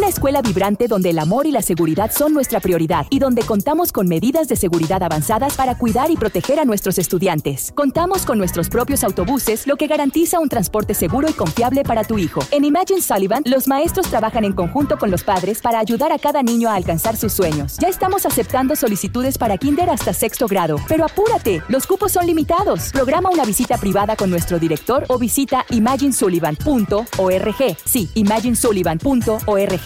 Una escuela vibrante donde el amor y la seguridad son nuestra prioridad y donde contamos con medidas de seguridad avanzadas para cuidar y proteger a nuestros estudiantes. Contamos con nuestros propios autobuses, lo que garantiza un transporte seguro y confiable para tu hijo. En Imagine Sullivan, los maestros trabajan en conjunto con los padres para ayudar a cada niño a alcanzar sus sueños. Ya estamos aceptando solicitudes para kinder hasta 6º grado, pero apúrate, los cupos son limitados. Programa una visita privada con nuestro director o visita imaginesullivan.org. Sí, imaginesullivan.org.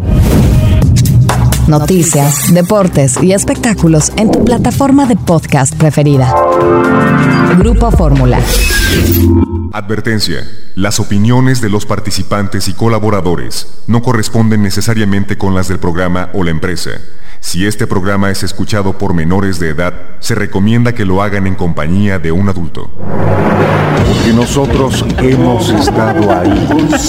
Noticias, deportes y espectáculos en tu plataforma de podcast preferida. Grupo Fórmula. Advertencia. Las opiniones de los participantes y colaboradores no corresponden necesariamente con las del programa o la empresa. Si este programa es escuchado por menores de edad, se recomienda que lo hagan en compañía de un adulto. Porque nosotros hemos estado ahí.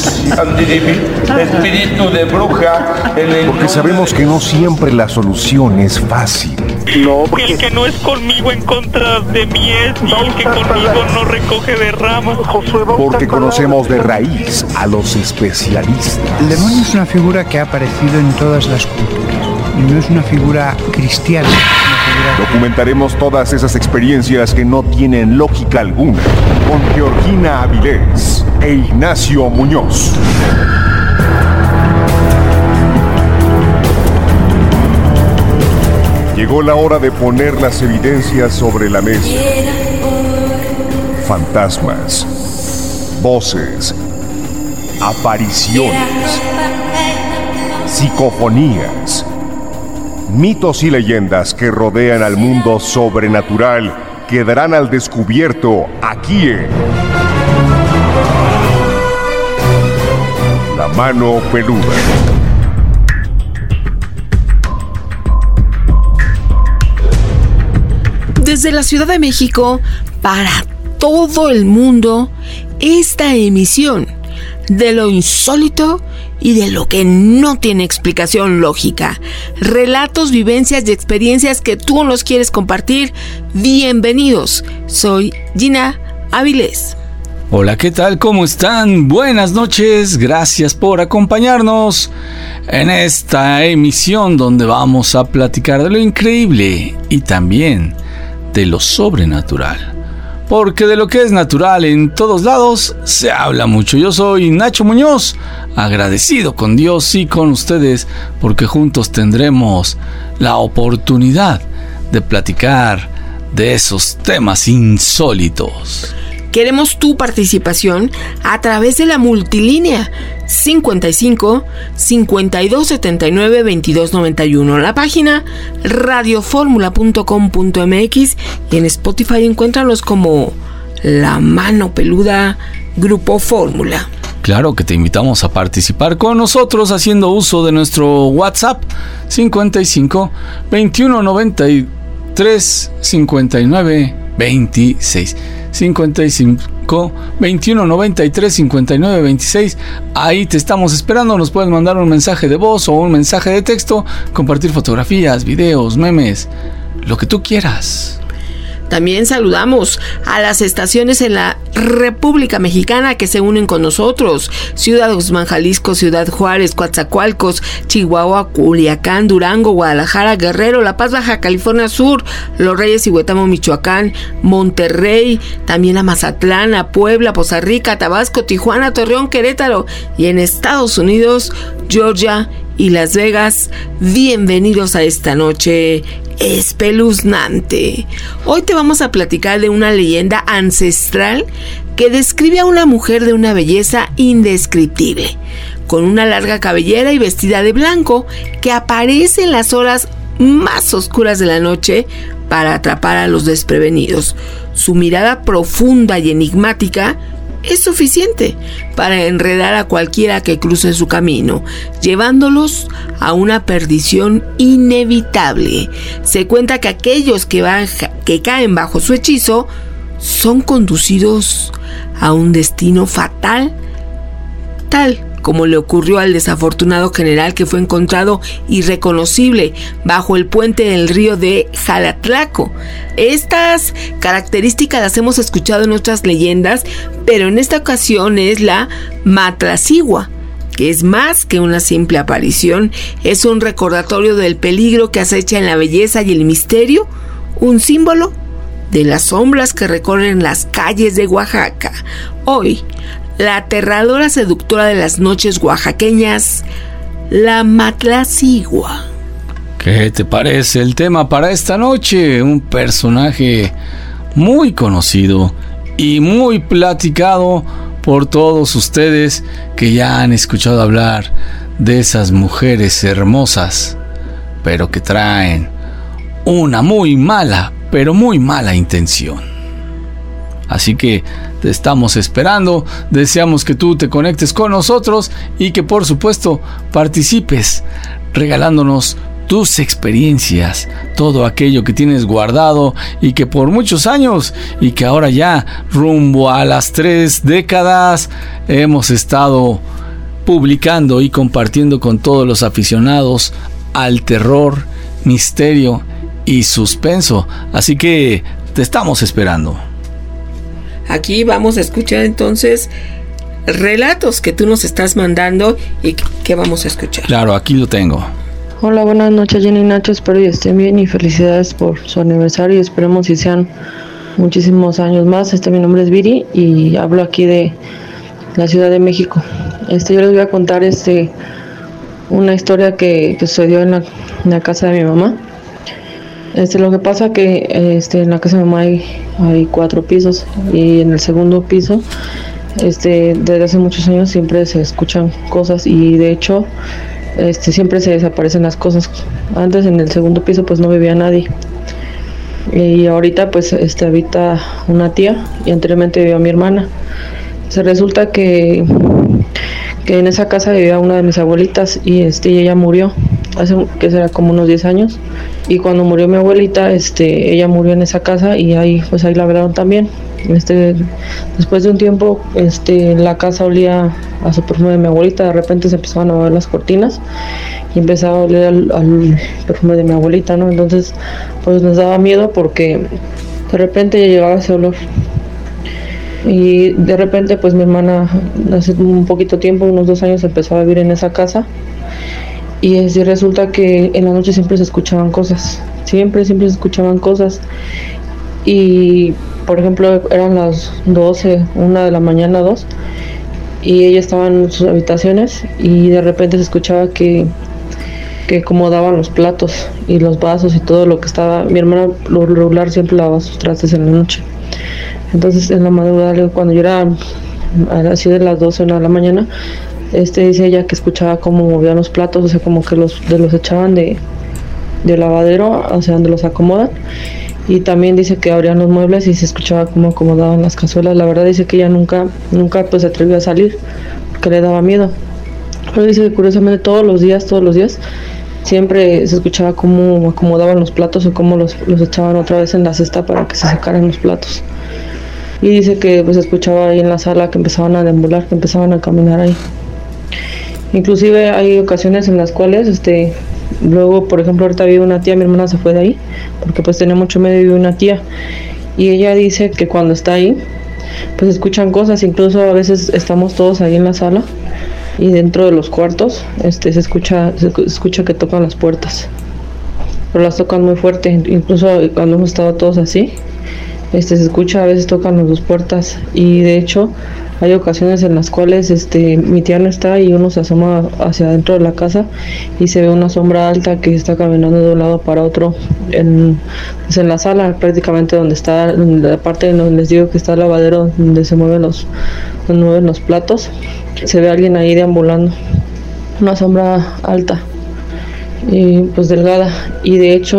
Espíritu de bruja. Porque sabemos que no siempre la solución es fácil. No, porque el que no es conmigo en contra de mí es, y el que conmigo no recoge de ramas. Porque conocemos de raíz a los especialistas. El demonio es una figura que ha aparecido en todas las culturas. Y no es una figura cristiana. Documentaremos todas esas experiencias que no tienen lógica alguna con Georgina Avilés e Ignacio Muñoz. Llegó la hora de poner las evidencias sobre la mesa. Fantasmas, voces, apariciones, psicofonías, mitos y leyendas que rodean al mundo sobrenatural quedarán al descubierto aquí en La Mano Peluda. Desde la Ciudad de México, para todo el mundo, esta emisión de lo insólito y de lo que no tiene explicación lógica. Relatos, vivencias y experiencias que tú nos quieres compartir. Bienvenidos. Soy Gina Avilés. Hola, ¿qué tal? ¿Cómo están? Buenas noches. Gracias por acompañarnos en esta emisión donde vamos a platicar de lo increíble y también de lo sobrenatural. Porque de lo que es natural en todos lados se habla mucho. Yo soy Nacho Muñoz, agradecido con Dios y con ustedes porque juntos tendremos la oportunidad de platicar de esos temas insólitos. Queremos tu participación a través de la multilínea 55 52 79 22 91, la página radioformula.com.mx y en Spotify encuéntranos como La Mano Peluda Grupo Fórmula. Claro que te invitamos a participar con nosotros haciendo uso de nuestro WhatsApp 55 21 93 59 26 55 21 93 59 26. Ahí te estamos esperando. Nos puedes mandar un mensaje de voz o un mensaje de texto, compartir fotografías, videos, memes, lo que tú quieras. También saludamos a las estaciones en la República Mexicana que se unen con nosotros: Ciudad Guzmán, Jalisco, Ciudad Juárez, Coatzacoalcos, Chihuahua, Culiacán, Durango, Guadalajara, Guerrero, La Paz, Baja California Sur, Los Reyes y Huetamo, Michoacán, Monterrey, también a Mazatlán, a Puebla, Poza Rica, Tabasco, Tijuana, Torreón, Querétaro y en Estados Unidos, Georgia y Las Vegas. Bienvenidos a esta noche espeluznante. Hoy te vamos a platicar de una leyenda ancestral que describe a una mujer de una belleza indescriptible, con una larga cabellera y vestida de blanco, que aparece en las horas más oscuras de la noche para atrapar a los desprevenidos. Su mirada profunda y enigmática es suficiente para enredar a cualquiera que cruce su camino, llevándolos a una perdición inevitable. Se cuenta que aquellos que caen bajo su hechizo son conducidos a un destino fatal, tal como le ocurrió al desafortunado general que fue encontrado irreconocible bajo el puente del río de Jalatlaco. Estas características las hemos escuchado en otras leyendas, pero en esta ocasión es la Matlacigua, que es más que una simple aparición, es un recordatorio del peligro que acecha en la belleza y el misterio, un símbolo de las sombras que recorren las calles de Oaxaca. Hoy, la aterradora seductora de las noches oaxaqueñas, la Matlacigua. ¿Qué te parece el tema para esta noche? Un personaje muy conocido y muy platicado por todos ustedes que ya han escuchado hablar de esas mujeres hermosas, pero que traen una muy mala, pero muy mala intención. Así que te estamos esperando, deseamos que tú te conectes con nosotros y que por supuesto participes regalándonos tus experiencias, todo aquello que tienes guardado y que por muchos años y que ahora ya rumbo a las 3 décadas hemos estado publicando y compartiendo con todos los aficionados al terror, misterio y suspenso. Así que te estamos esperando. Aquí vamos a escuchar entonces relatos que tú nos estás mandando y que vamos a escuchar. Claro, aquí lo tengo. Hola, buenas noches Jenny y Nacho, espero que estén bien y felicidades por su aniversario y esperemos que sean muchísimos años más. Mi nombre es Viri y hablo aquí de la Ciudad de México. Yo les voy a contar una historia que sucedió en la casa de mi mamá. Lo que pasa que en la casa de mi mamá hay 4 pisos y en el segundo piso desde hace muchos años siempre se escuchan cosas y de hecho siempre se desaparecen las cosas. Antes en el segundo piso pues no vivía nadie y ahorita pues habita una tía y anteriormente vivía mi hermana. Resulta que en esa casa vivía una de mis abuelitas y ella murió hace que será como unos 10 años y cuando murió mi abuelita ella murió en esa casa y ahí la velaron también. Después de un tiempo la casa olía a su perfume de mi abuelita. De repente se empezaban a mover las cortinas y empezaba a oler al perfume de mi abuelita, ¿no? Entonces pues nos daba miedo porque de repente ya llegaba ese olor y de repente pues mi hermana hace un poquito tiempo, unos 2 años, empezó a vivir en esa casa y resulta que en la noche siempre se escuchaban cosas, siempre se escuchaban cosas y por ejemplo eran las 12, 1 de la mañana, 2 y ella estaba en sus habitaciones y de repente se escuchaba que acomodaban los platos y los vasos y todo lo que estaba. Mi hermana lo regular siempre lavaba sus trastes en la noche. Entonces en la madrugada, cuando yo era así de las 12 de la mañana, dice ella que escuchaba cómo movían los platos, o sea, como que los echaban de lavadero, o sea, donde los acomodan. Y también dice que abrían los muebles y se escuchaba cómo acomodaban las cazuelas. La verdad dice que ella nunca pues se atrevió a salir porque le daba miedo. Pero dice que curiosamente todos los días siempre se escuchaba cómo acomodaban los platos o cómo los echaban otra vez en la cesta para que se secaran los platos. Y dice que pues escuchaba ahí en la sala que empezaban a deambular, que empezaban a caminar ahí. Inclusive hay ocasiones en las cuales luego, por ejemplo, ahorita vive una tía, mi hermana se fue de ahí porque pues tenía mucho miedo, vive una tía y ella dice que cuando está ahí pues escuchan cosas, incluso a veces estamos todos ahí en la sala y dentro de los cuartos se escucha que tocan las puertas, pero las tocan muy fuerte, incluso cuando hemos estado todos así se escucha, a veces tocan las 2 puertas y de hecho hay ocasiones en las cuales mi tía no está y uno se asoma hacia adentro de la casa y se ve una sombra alta que está caminando de un lado para otro en la sala, prácticamente donde está la parte donde les digo que está el lavadero, donde se mueven los platos. Se ve a alguien ahí deambulando, una sombra alta y pues delgada y de hecho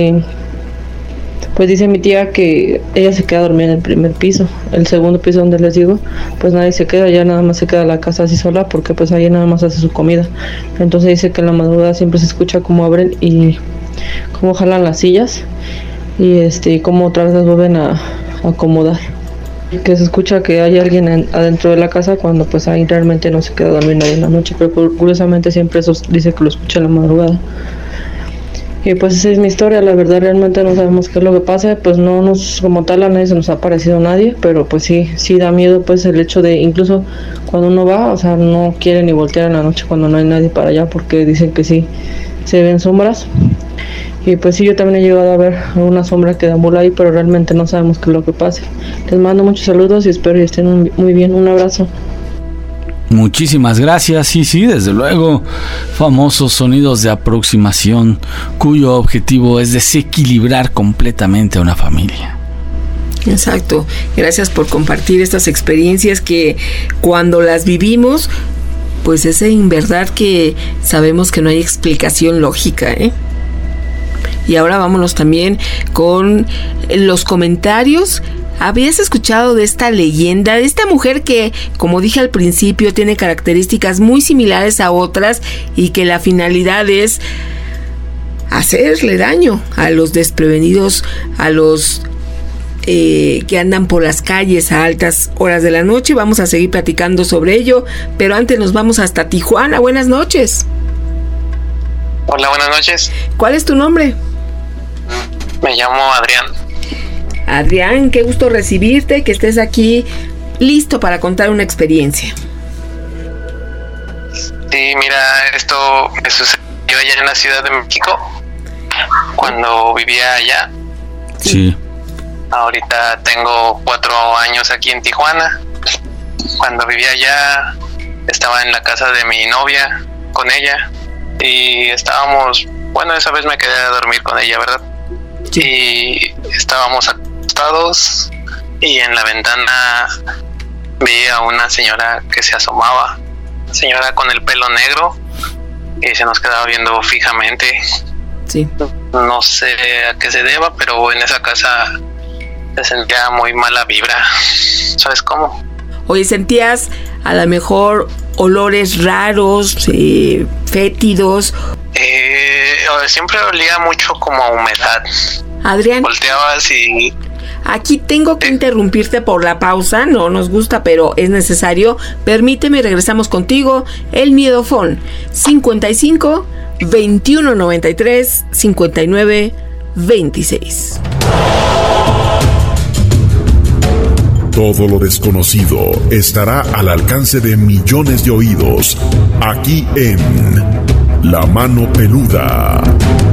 pues dice mi tía que ella se queda dormida en el primer piso. El segundo piso donde les digo, pues nadie se queda, ya nada más se queda la casa así sola porque pues ahí nada más hace su comida. Entonces dice que en la madrugada siempre se escucha cómo abren y cómo jalan las sillas y cómo otra vez las vuelven a acomodar. Que se escucha que hay alguien adentro de la casa cuando pues ahí realmente no se queda dormir nadie en la noche, pero curiosamente siempre eso dice que lo escucha en la madrugada. Y pues esa es mi historia, la verdad realmente no sabemos qué es lo que pasa, pues como tal a nadie se nos ha aparecido nadie, pero pues sí da miedo pues el hecho de incluso cuando uno va, o sea, no quiere ni voltear en la noche cuando no hay nadie para allá porque dicen que sí se ven sombras. Y pues sí, yo también he llegado a ver una sombra que deambula ahí, pero realmente no sabemos qué es lo que pasa. Les mando muchos saludos y espero que estén muy bien. Un abrazo. Muchísimas gracias. Sí, desde luego, famosos sonidos de aproximación cuyo objetivo es desequilibrar completamente a una familia. Exacto. Gracias por compartir estas experiencias que cuando las vivimos, pues es en verdad que sabemos que no hay explicación lógica, ¿eh? Y ahora vámonos también con los comentarios. ¿Habías escuchado de esta leyenda, de esta mujer que, como dije al principio, tiene características muy similares a otras y que la finalidad es hacerle daño a los desprevenidos, a los que andan por las calles a altas horas de la noche? Vamos a seguir platicando sobre ello, pero antes nos vamos hasta Tijuana. Buenas noches. Hola, buenas noches. ¿Cuál es tu nombre? Me llamo Adrián. Adrián, qué gusto recibirte, que estés aquí listo para contar una experiencia. Sí, mira, esto me sucedió allá en la Ciudad de México, cuando vivía allá. Sí. Ahorita tengo 4 años aquí en Tijuana. Cuando vivía allá, estaba en la casa de mi novia, con ella, y estábamos, bueno, esa vez me quedé a dormir con ella, ¿verdad? Sí. Y estábamos acostados y en la ventana vi a una señora que se asomaba, señora con el pelo negro, y se nos quedaba viendo fijamente. Sí. No sé a qué se deba, pero en esa casa se sentía muy mala vibra. ¿Sabes cómo? Oye, ¿sentías a lo mejor olores raros, fétidos? Siempre olía mucho como a humedad. Adrián, volteabas y... Aquí tengo que interrumpirte por la pausa, no nos gusta, pero es necesario. Permíteme, regresamos contigo. El Miedofón, 55 21 93 59 26. Todo lo desconocido estará al alcance de millones de oídos, aquí en La Mano Peluda.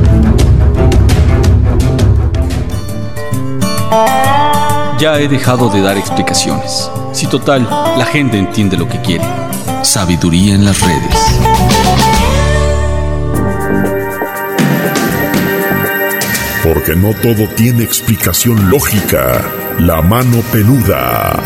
Ya he dejado de dar explicaciones. Si total, la gente entiende lo que quiere. Sabiduría en las redes. Porque no todo tiene explicación lógica. La Mano Peluda.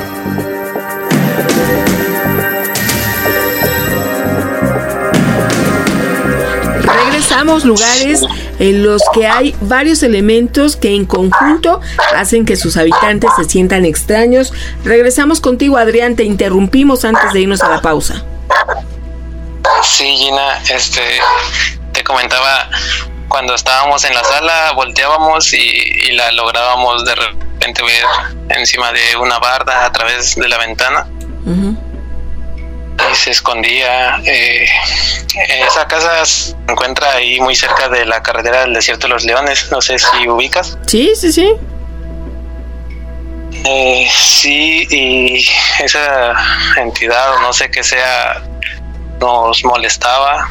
Regresamos, lugares en los que hay varios elementos que en conjunto hacen que sus habitantes se sientan extraños. Regresamos contigo, Adrián, te interrumpimos antes de irnos a la pausa. Sí, Gina, te comentaba, cuando estábamos en la sala, volteábamos y la lográbamos de repente ver encima de una barda a través de la ventana. Uh-huh. Y se escondía. Esa casa se encuentra ahí muy cerca de la carretera del Desierto de los Leones. No sé si ubicas. Sí. Sí, y esa entidad, o no sé qué sea, nos molestaba.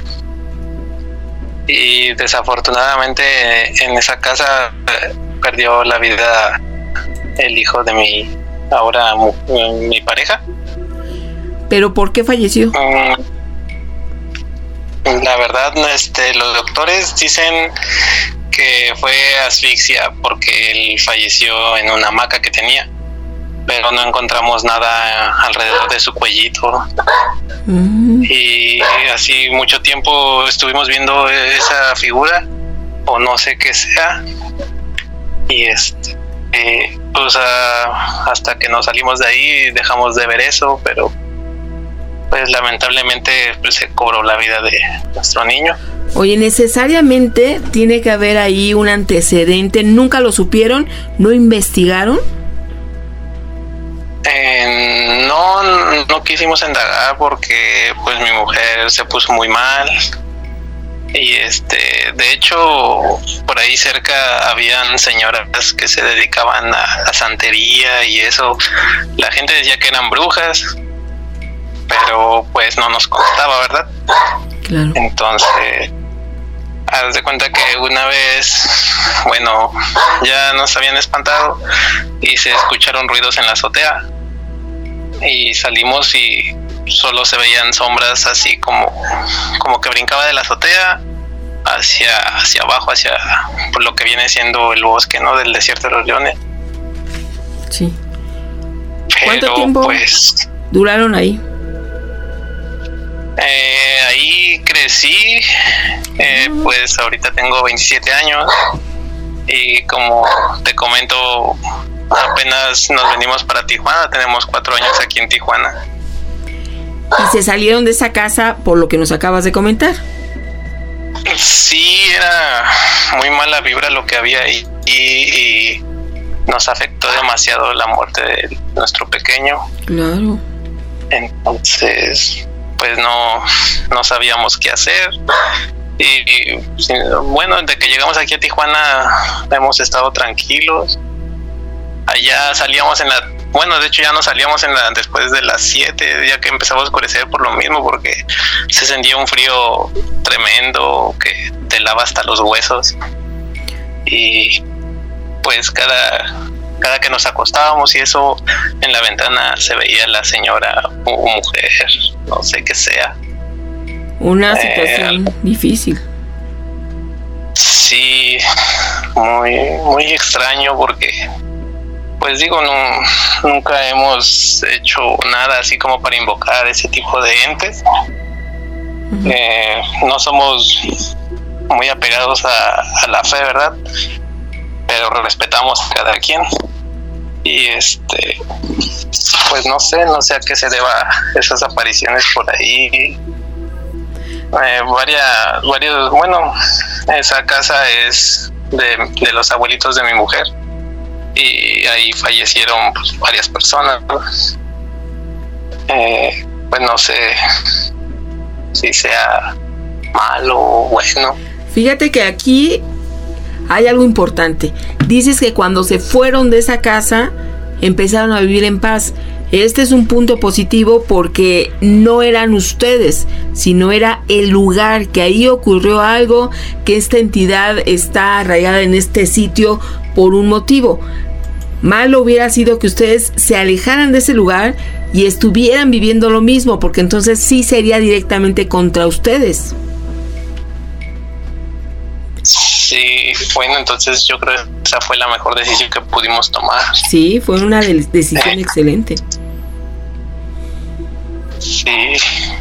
Y desafortunadamente en esa casa perdió la vida el hijo de mi pareja. ¿Pero por qué falleció? La verdad, los doctores dicen que fue asfixia porque él falleció en una hamaca que tenía, pero no encontramos nada alrededor de su cuellito. Y así mucho tiempo estuvimos viendo esa figura, o no sé qué sea, y pues hasta que nos salimos de ahí dejamos de ver eso, pero pues lamentablemente pues, se cobró la vida de nuestro niño. Oye, necesariamente tiene que haber ahí un antecedente. ¿Nunca lo supieron? ¿No investigaron? No quisimos indagar porque pues mi mujer se puso muy mal Y de hecho, por ahí cerca habían señoras que se dedicaban a la santería y eso. La gente decía que eran brujas, pero pues no nos constaba, ¿verdad? Claro. Entonces, haz de cuenta que una vez, bueno, ya nos habían espantado y se escucharon ruidos en la azotea. Y salimos y solo se veían sombras así como que brincaba de la azotea hacia abajo, hacia por lo que viene siendo el bosque, ¿no? Del desierto de los leones. Sí. Pero, ¿cuánto tiempo pues, duraron ahí? Ahí crecí, pues ahorita tengo 27 años y como te comento, apenas nos venimos para Tijuana, tenemos 4 años aquí en Tijuana. ¿Y se salieron de esa casa por lo que nos acabas de comentar? Sí, era muy mala vibra lo que había ahí y nos afectó demasiado la muerte de nuestro pequeño. Claro. Entonces, pues no sabíamos qué hacer. Y bueno, desde que llegamos aquí a Tijuana hemos estado tranquilos. Allá salíamos de hecho ya no salíamos después de las 7, ya que empezaba a oscurecer por lo mismo, porque se sentía un frío tremendo que te lava hasta los huesos. Y pues cada que nos acostábamos y eso, en la ventana se veía la señora o mujer, no sé qué sea. Una situación difícil. Sí, muy, muy extraño porque, pues digo, nunca hemos hecho nada así como para invocar ese tipo de entes. No somos muy apegados a la fe, ¿verdad? Pero respetamos a cada quien. Y pues no sé a qué se deba esas apariciones por ahí. Bueno, esa casa es de los abuelitos de mi mujer y ahí fallecieron pues, varias personas. Pues no sé si sea malo o bueno. Fíjate que aquí hay algo importante. Dices que cuando se fueron de esa casa empezaron a vivir en paz. Este es un punto positivo porque no eran ustedes, sino era el lugar, que ahí ocurrió algo, que esta entidad está arraigada en este sitio por un motivo. Malo hubiera sido que ustedes se alejaran de ese lugar y estuvieran viviendo lo mismo, porque entonces sí sería directamente contra ustedes. Sí, bueno, entonces yo creo que esa fue la mejor decisión que pudimos tomar. Sí, fue una decisión excelente. Sí.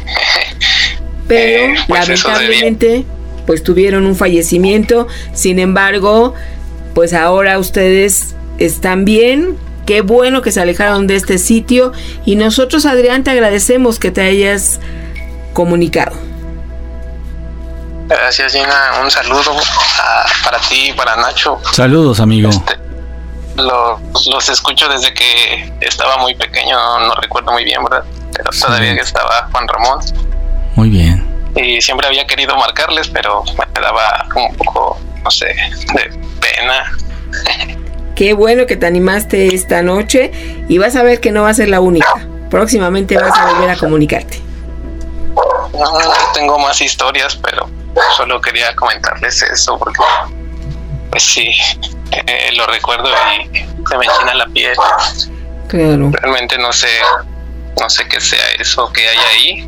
Pero pues lamentablemente pues tuvieron un fallecimiento. Sin embargo, pues ahora ustedes están bien. Qué bueno que se alejaron de este sitio. Y nosotros, Adrián, te agradecemos que te hayas comunicado. Gracias, Gina. Un saludo para ti y para Nacho. Saludos, amigo. Los escucho desde que estaba muy pequeño, no recuerdo muy bien, ¿verdad? Pero sí. Todavía que estaba Juan Ramón. Muy bien. Y siempre había querido marcarles, pero me daba un poco, no sé, de pena. Qué bueno que te animaste esta noche y vas a ver que no va a ser la única. Próximamente vas a volver a comunicarte. No, tengo más historias, pero solo quería comentarles eso porque, pues sí, lo recuerdo y se me enchina la piel. Claro. Realmente no sé qué sea eso que hay ahí.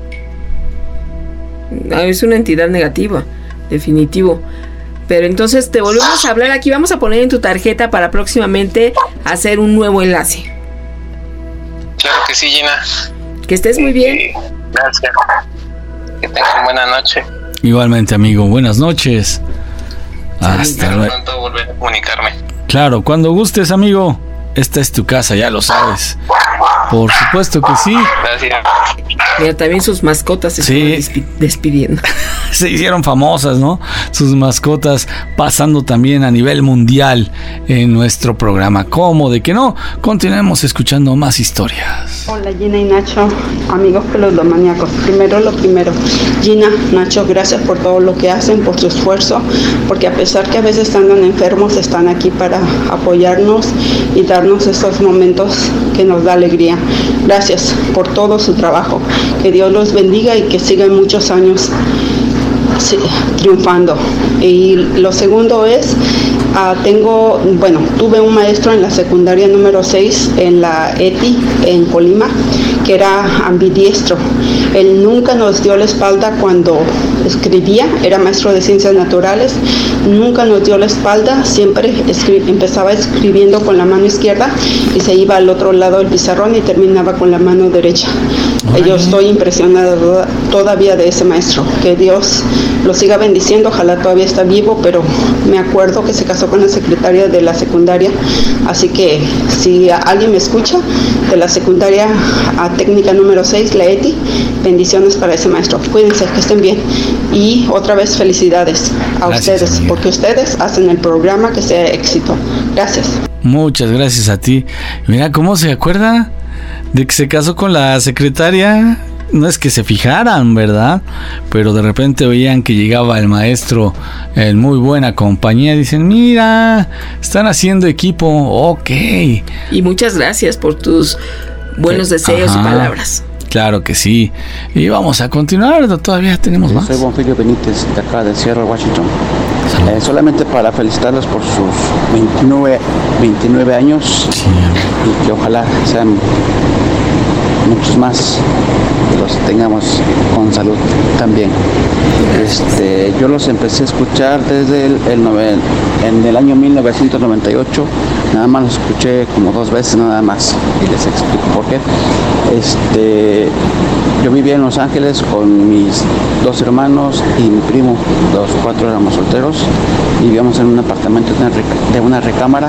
Es una entidad negativa, definitivo. Pero entonces te volvemos a hablar aquí. Vamos a poner en tu tarjeta para próximamente hacer un nuevo enlace. Claro que sí, Gina. Que estés muy bien. Gracias. Que tengan buena noche. Igualmente, amigo. Buenas noches. Hasta luego. Pronto volver a comunicarme. Claro, cuando gustes, amigo. Esta es tu casa, ya lo sabes. Por supuesto que sí. Gracias. Mira, también sus mascotas se están despidiendo. Se hicieron famosas, ¿no? Sus mascotas pasando también a nivel mundial en nuestro programa. ¿Cómo de que no? Continuemos escuchando más historias. Hola Gina y Nacho, amigos peludomaníacos. Primero lo primero. Gina, Nacho, gracias por todo lo que hacen, por su esfuerzo, porque a pesar que a veces andan enfermos, están aquí para apoyarnos y darnos esos momentos que nos da alegría. Gracias por todo su trabajo. Que Dios los bendiga y que sigan muchos años triunfando. Y lo segundo es, tuve un maestro en la secundaria número 6 en la ETI en Colima que era ambidiestro. Él nunca nos dio la espalda cuando escribía, era maestro de ciencias naturales, nunca nos dio la espalda, siempre empezaba escribiendo con la mano izquierda y se iba al otro lado del pizarrón y terminaba con la mano derecha. Yo estoy impresionada todavía de ese maestro, que Dios lo siga bendiciendo, ojalá todavía está vivo, pero me acuerdo que se casó con la secretaria de la secundaria, así que si alguien me escucha de la secundaria a técnica número 6, la ETI, bendiciones para ese maestro. Cuídense, que estén bien. Y otra vez felicidades a ustedes, porque ustedes hacen el programa que sea éxito. Gracias. Muchas gracias a ti. Mira cómo se acuerda de que se casó con la secretaria. No es que se fijaran, ¿verdad? Pero de repente veían que llegaba el maestro en muy buena compañía. Dicen, mira, están haciendo equipo, ok. Y muchas gracias por tus buenos deseos y palabras. Claro que sí. Y vamos a continuar, todavía tenemos más. Soy Bonfilio Benítez, de acá de Seattle, Washington. Solamente para felicitarlos por sus 29 años y que ojalá sean muchos más, que los tengamos con salud también. Yo los empecé a escuchar desde en el año 1998, nada más los escuché como 2 veces nada más, y les explico por qué. Yo vivía en Los Ángeles con mis 2 hermanos y mi primo, los 4 éramos solteros, vivíamos en un apartamento de una recámara.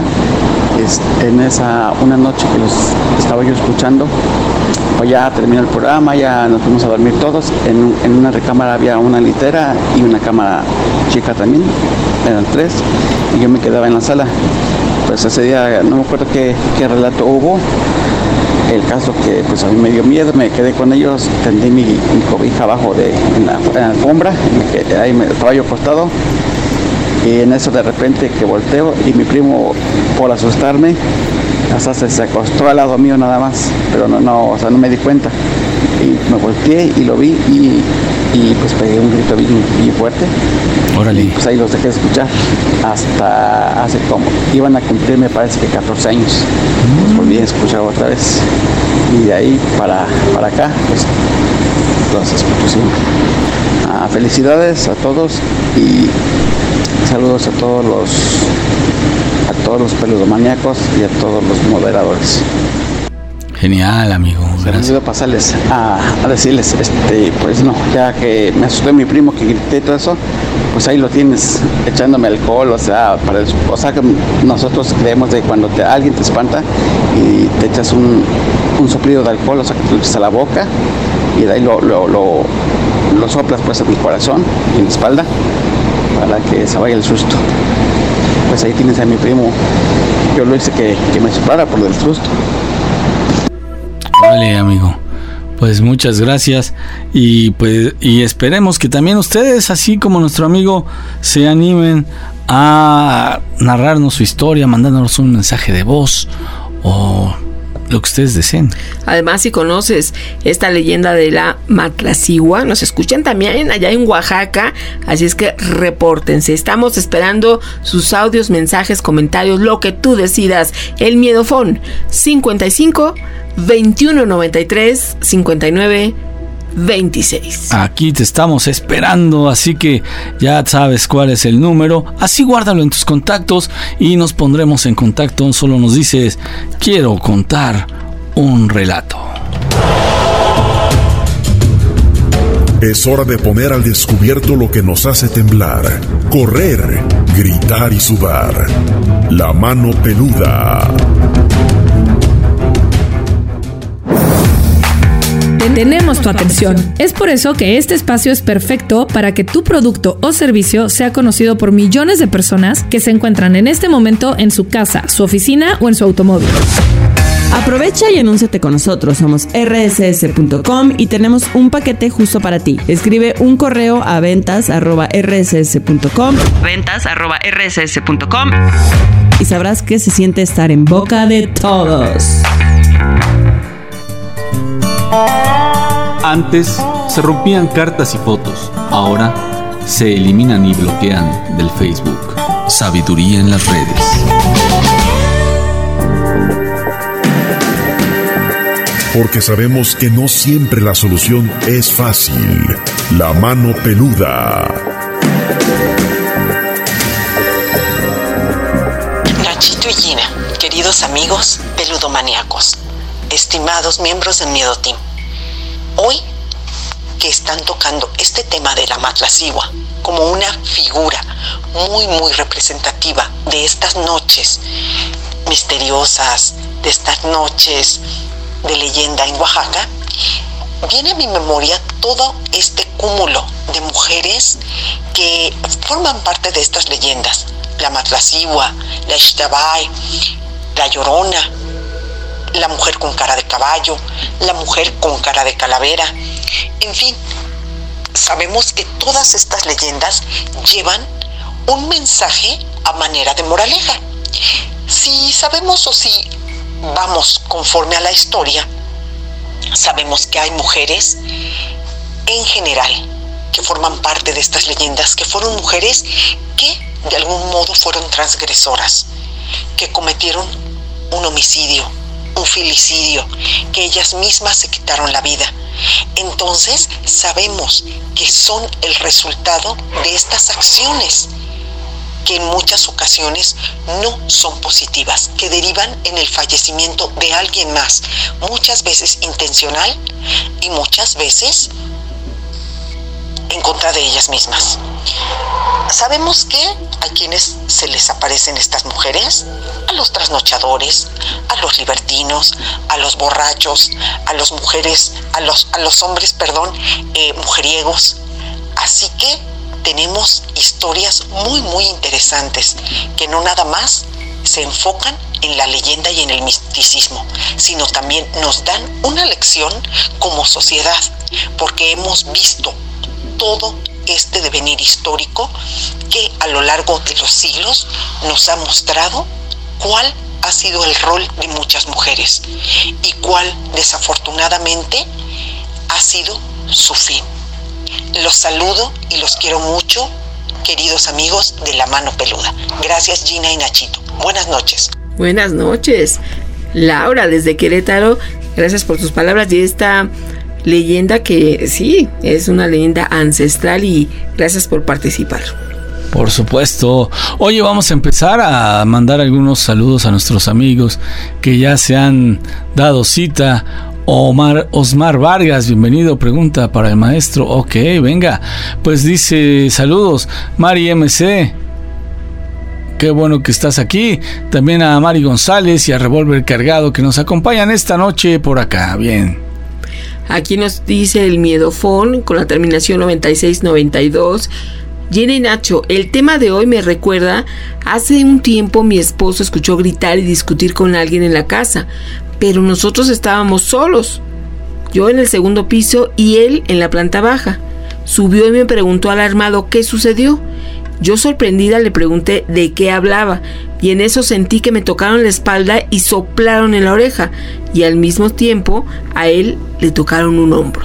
Una noche que los estaba yo escuchando, pues ya terminó el programa, ya nos fuimos a dormir todos. En una recámara había una litera y una cámara chica también, eran 3, y yo me quedaba en la sala. Pues ese día no me acuerdo qué relato hubo. El caso que pues a mí me dio miedo, me quedé con ellos, tendí mi cobija abajo en la alfombra, ahí me estaba yo acostado. Y en eso de repente que volteo y mi primo, por asustarme, hasta se acostó al lado mío nada más, pero no me di cuenta. Y me volteé y lo vi y pues pegué un grito bien fuerte. Órale. Y pues ahí los dejé de escuchar hasta hace como, iban a cumplir me parece que 14 años. Los volví a escuchar otra vez. Y de ahí para acá, pues los escucho siempre. Felicidades a todos y saludos a todos los peludomaníacos y a todos los moderadores. Genial, amigo. Gracias. Quiero pasarles a decirles, pues no, ya que me asustó mi primo que grité y todo eso, pues ahí lo tienes echándome alcohol, o sea que nosotros creemos de cuando alguien te espanta y te echas un soplido de alcohol, o sea que te lo echas a la boca y de ahí lo soplas pues en el corazón y en la espalda para que se vaya el susto. Pues ahí tienes a mi primo, yo lo hice que me soplara por el susto. Vale, amigo. Pues muchas gracias y esperemos que también ustedes, así como nuestro amigo, se animen a narrarnos su historia, mandándonos un mensaje de voz o lo que ustedes deseen. Además, si conoces esta leyenda de la Matlacigua, nos escuchan también allá en Oaxaca, así es que repórtense. Estamos esperando sus audios, mensajes, comentarios, lo que tú decidas. El Miedofón 55 21 93 59 26. Aquí te estamos esperando, así que ya sabes cuál es el número, así guárdalo en tus contactos y nos pondremos en contacto. Solo nos dices, quiero contar un relato. Es hora de poner al descubierto lo que nos hace temblar, correr, gritar y sudar. La mano peluda. tenemos tu atención. Es por eso que este espacio es perfecto para que tu producto o servicio sea conocido por millones de personas que se encuentran en este momento en su casa, su oficina o en su automóvil. Aprovecha y anúnciate con nosotros. Somos rss.com y tenemos un paquete justo para ti. Escribe un correo a ventas@rss.com y sabrás que se siente estar en boca de todos. Antes se rompían cartas y fotos. Ahora se eliminan y bloquean del Facebook. Sabiduría en las redes. Porque sabemos que no siempre la solución es fácil. La mano peluda. Nachito y Gina, queridos amigos peludomaníacos, estimados miembros del Miedo Team. Hoy que están tocando este tema de la Matlacigua como una figura muy representativa de estas noches misteriosas, de estas noches de leyenda en Oaxaca, viene a mi memoria todo este cúmulo de mujeres que forman parte de estas leyendas: la Matlacigua, la Ixtabay, la Llorona, la mujer con cara de caballo, la mujer con cara de calavera. En fin, sabemos que todas estas leyendas llevan un mensaje a manera de moraleja. Si sabemos o si vamos conforme a la historia, sabemos que hay mujeres en general que forman parte de estas leyendas, que fueron mujeres que de algún modo fueron transgresoras, que cometieron un homicidio, un filicidio, que ellas mismas se quitaron la vida. Entonces sabemos que son el resultado de estas acciones que en muchas ocasiones no son positivas, que derivan en el fallecimiento de alguien más, muchas veces intencional y muchas veces en contra de ellas mismas. Sabemos que a quienes se les aparecen estas mujeres: a los trasnochadores, a los libertinos, a los borrachos, a los hombres, mujeriegos. Así que tenemos historias muy interesantes que no nada más se enfocan en la leyenda y en el misticismo, sino también nos dan una lección como sociedad, porque hemos visto todo este devenir histórico que a lo largo de los siglos nos ha mostrado cuál ha sido el rol de muchas mujeres y cuál desafortunadamente ha sido su fin. Los saludo y los quiero mucho, queridos amigos de La Mano Peluda. Gracias, Gina y Nachito. Buenas noches. Buenas noches. Laura, desde Querétaro, gracias por tus palabras y esta leyenda que sí, es una leyenda ancestral, y gracias por participar. Por supuesto. Oye, vamos a empezar a mandar algunos saludos a nuestros amigos que ya se han dado cita. Osmar Vargas, bienvenido, pregunta para el maestro. Ok, venga, pues dice: saludos, Mari MC, qué bueno que estás aquí. También a Mari González y a Revólver Cargado, que nos acompañan esta noche por acá. Bien. Aquí nos dice el Miedofón con la terminación 9692. Jenny y Nacho, el tema de hoy me recuerda: hace un tiempo mi esposo escuchó gritar y discutir con alguien en la casa, pero nosotros estábamos solos, yo en el segundo piso y él en la planta baja. Subió y me preguntó alarmado qué sucedió. Yo, sorprendida, le pregunté de qué hablaba, y en eso sentí que me tocaron la espalda y soplaron en la oreja, y al mismo tiempo a él le tocaron un hombro.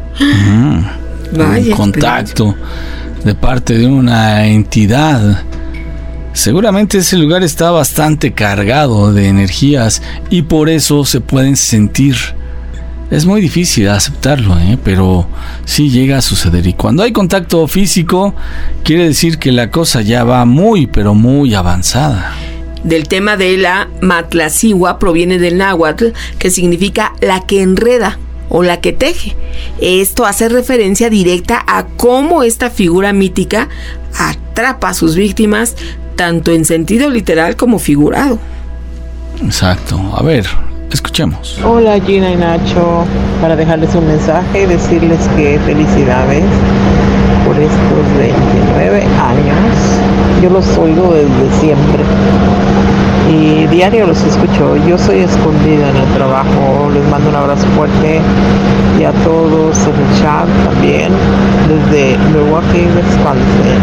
Vaya, un contacto de parte de una entidad. Seguramente ese lugar está bastante cargado de energías y por eso se pueden sentir. Es muy difícil aceptarlo, pero sí llega a suceder. Y cuando hay contacto físico, quiere decir que la cosa ya va muy, pero muy avanzada. Del tema de la Matlacigua proviene del náhuatl, que significa la que enreda o la que teje. Esto hace referencia directa a cómo esta figura mítica atrapa a sus víctimas, tanto en sentido literal como figurado. Exacto. A ver, Escuchemos. Hola Gina y Nacho, para dejarles un mensaje y decirles que felicidades por estos 29 años. Yo los oigo desde siempre y diario los escucho. Yo soy escondida en el trabajo. Les mando un abrazo fuerte y a todos en el chat también desde Milwaukee, Wisconsin.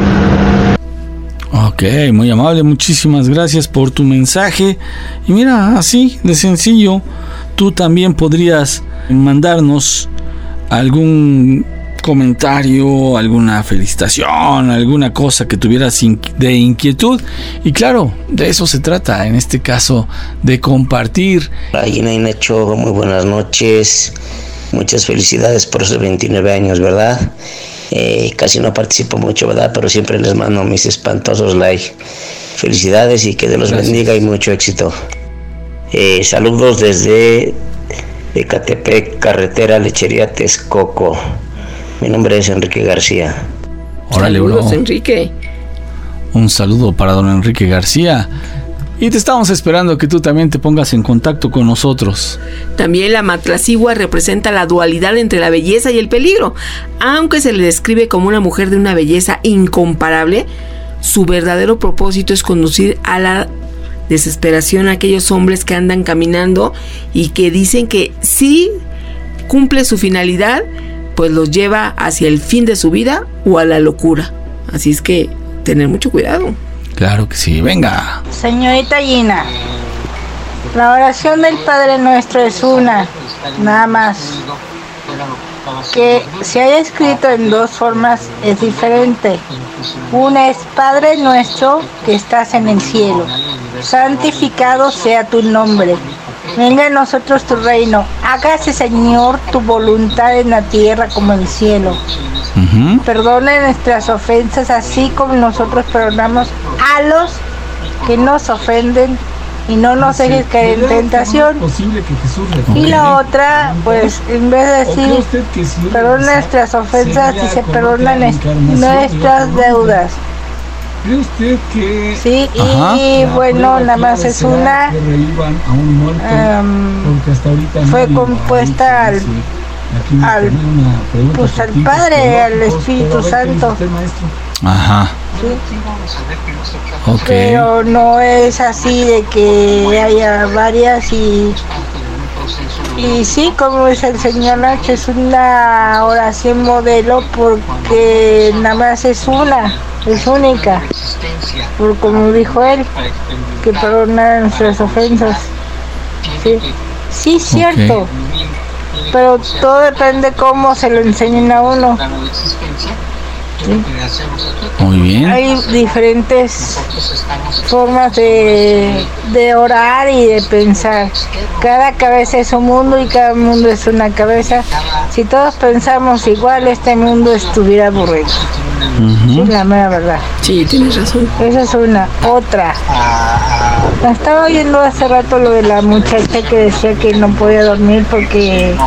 Ok, muy amable, muchísimas gracias por tu mensaje. Y mira, así de sencillo, tú también podrías mandarnos algún comentario, alguna felicitación, alguna cosa que tuvieras de inquietud. Y claro, de eso se trata, en este caso, de compartir. Hola Gina y Nacho, muy buenas noches. Muchas felicidades por esos 29 años, ¿verdad? Casi no participo mucho, ¿verdad? Pero siempre les mando mis espantosos likes. Felicidades y que Dios los bendiga y mucho éxito. Saludos desde Ecatepec, carretera Lechería Texcoco. Mi nombre es Enrique García. Órale, bro. Saludos, Enrique. Un saludo para don Enrique García. Y te estamos esperando que tú también te pongas en contacto con nosotros. También la matlacigua representa la dualidad entre la belleza y el peligro. Aunque se le describe como una mujer de una belleza incomparable, su verdadero propósito es conducir a la desesperación a aquellos hombres que andan caminando y que dicen que si cumple su finalidad, pues los lleva hacia el fin de su vida o a la locura. Así es que tener mucho cuidado. Claro que sí, venga. Señorita Gina, la oración del Padre Nuestro es una, nada más. Que se haya escrito en dos formas es diferente. Una es Padre Nuestro que estás en el cielo, santificado sea tu nombre. Venga a nosotros tu reino, hágase Señor tu voluntad en la tierra como en el cielo. Perdone nuestras ofensas así como nosotros perdonamos a los que nos ofenden y no nos dejes caer en tentación. Y la otra, pues en vez de decir perdona nuestras ofensas, dice perdona nuestras deudas. ¿Cree usted que sí, y bueno, nada más es una fue compuesta al Padre, al Espíritu Santo. Ajá. Sí. Okay. Pero no es así de que haya varias y sí, como dice el señor Nacho, es una oración modelo porque nada más es una, es única, por como dijo él, que perdona nuestras ofensas. Sí, cierto. Okay. Pero todo depende cómo se lo enseñen a uno. ¿Sí? Muy bien. Hay diferentes formas de orar y de pensar. Cada cabeza es un mundo y cada mundo es una cabeza. Si todos pensamos igual, este mundo estuviera aburrido. Sí, la mera verdad. Sí, tienes razón. Esa es una. Otra. Estaba oyendo hace rato lo de la muchacha que decía que no podía dormir porque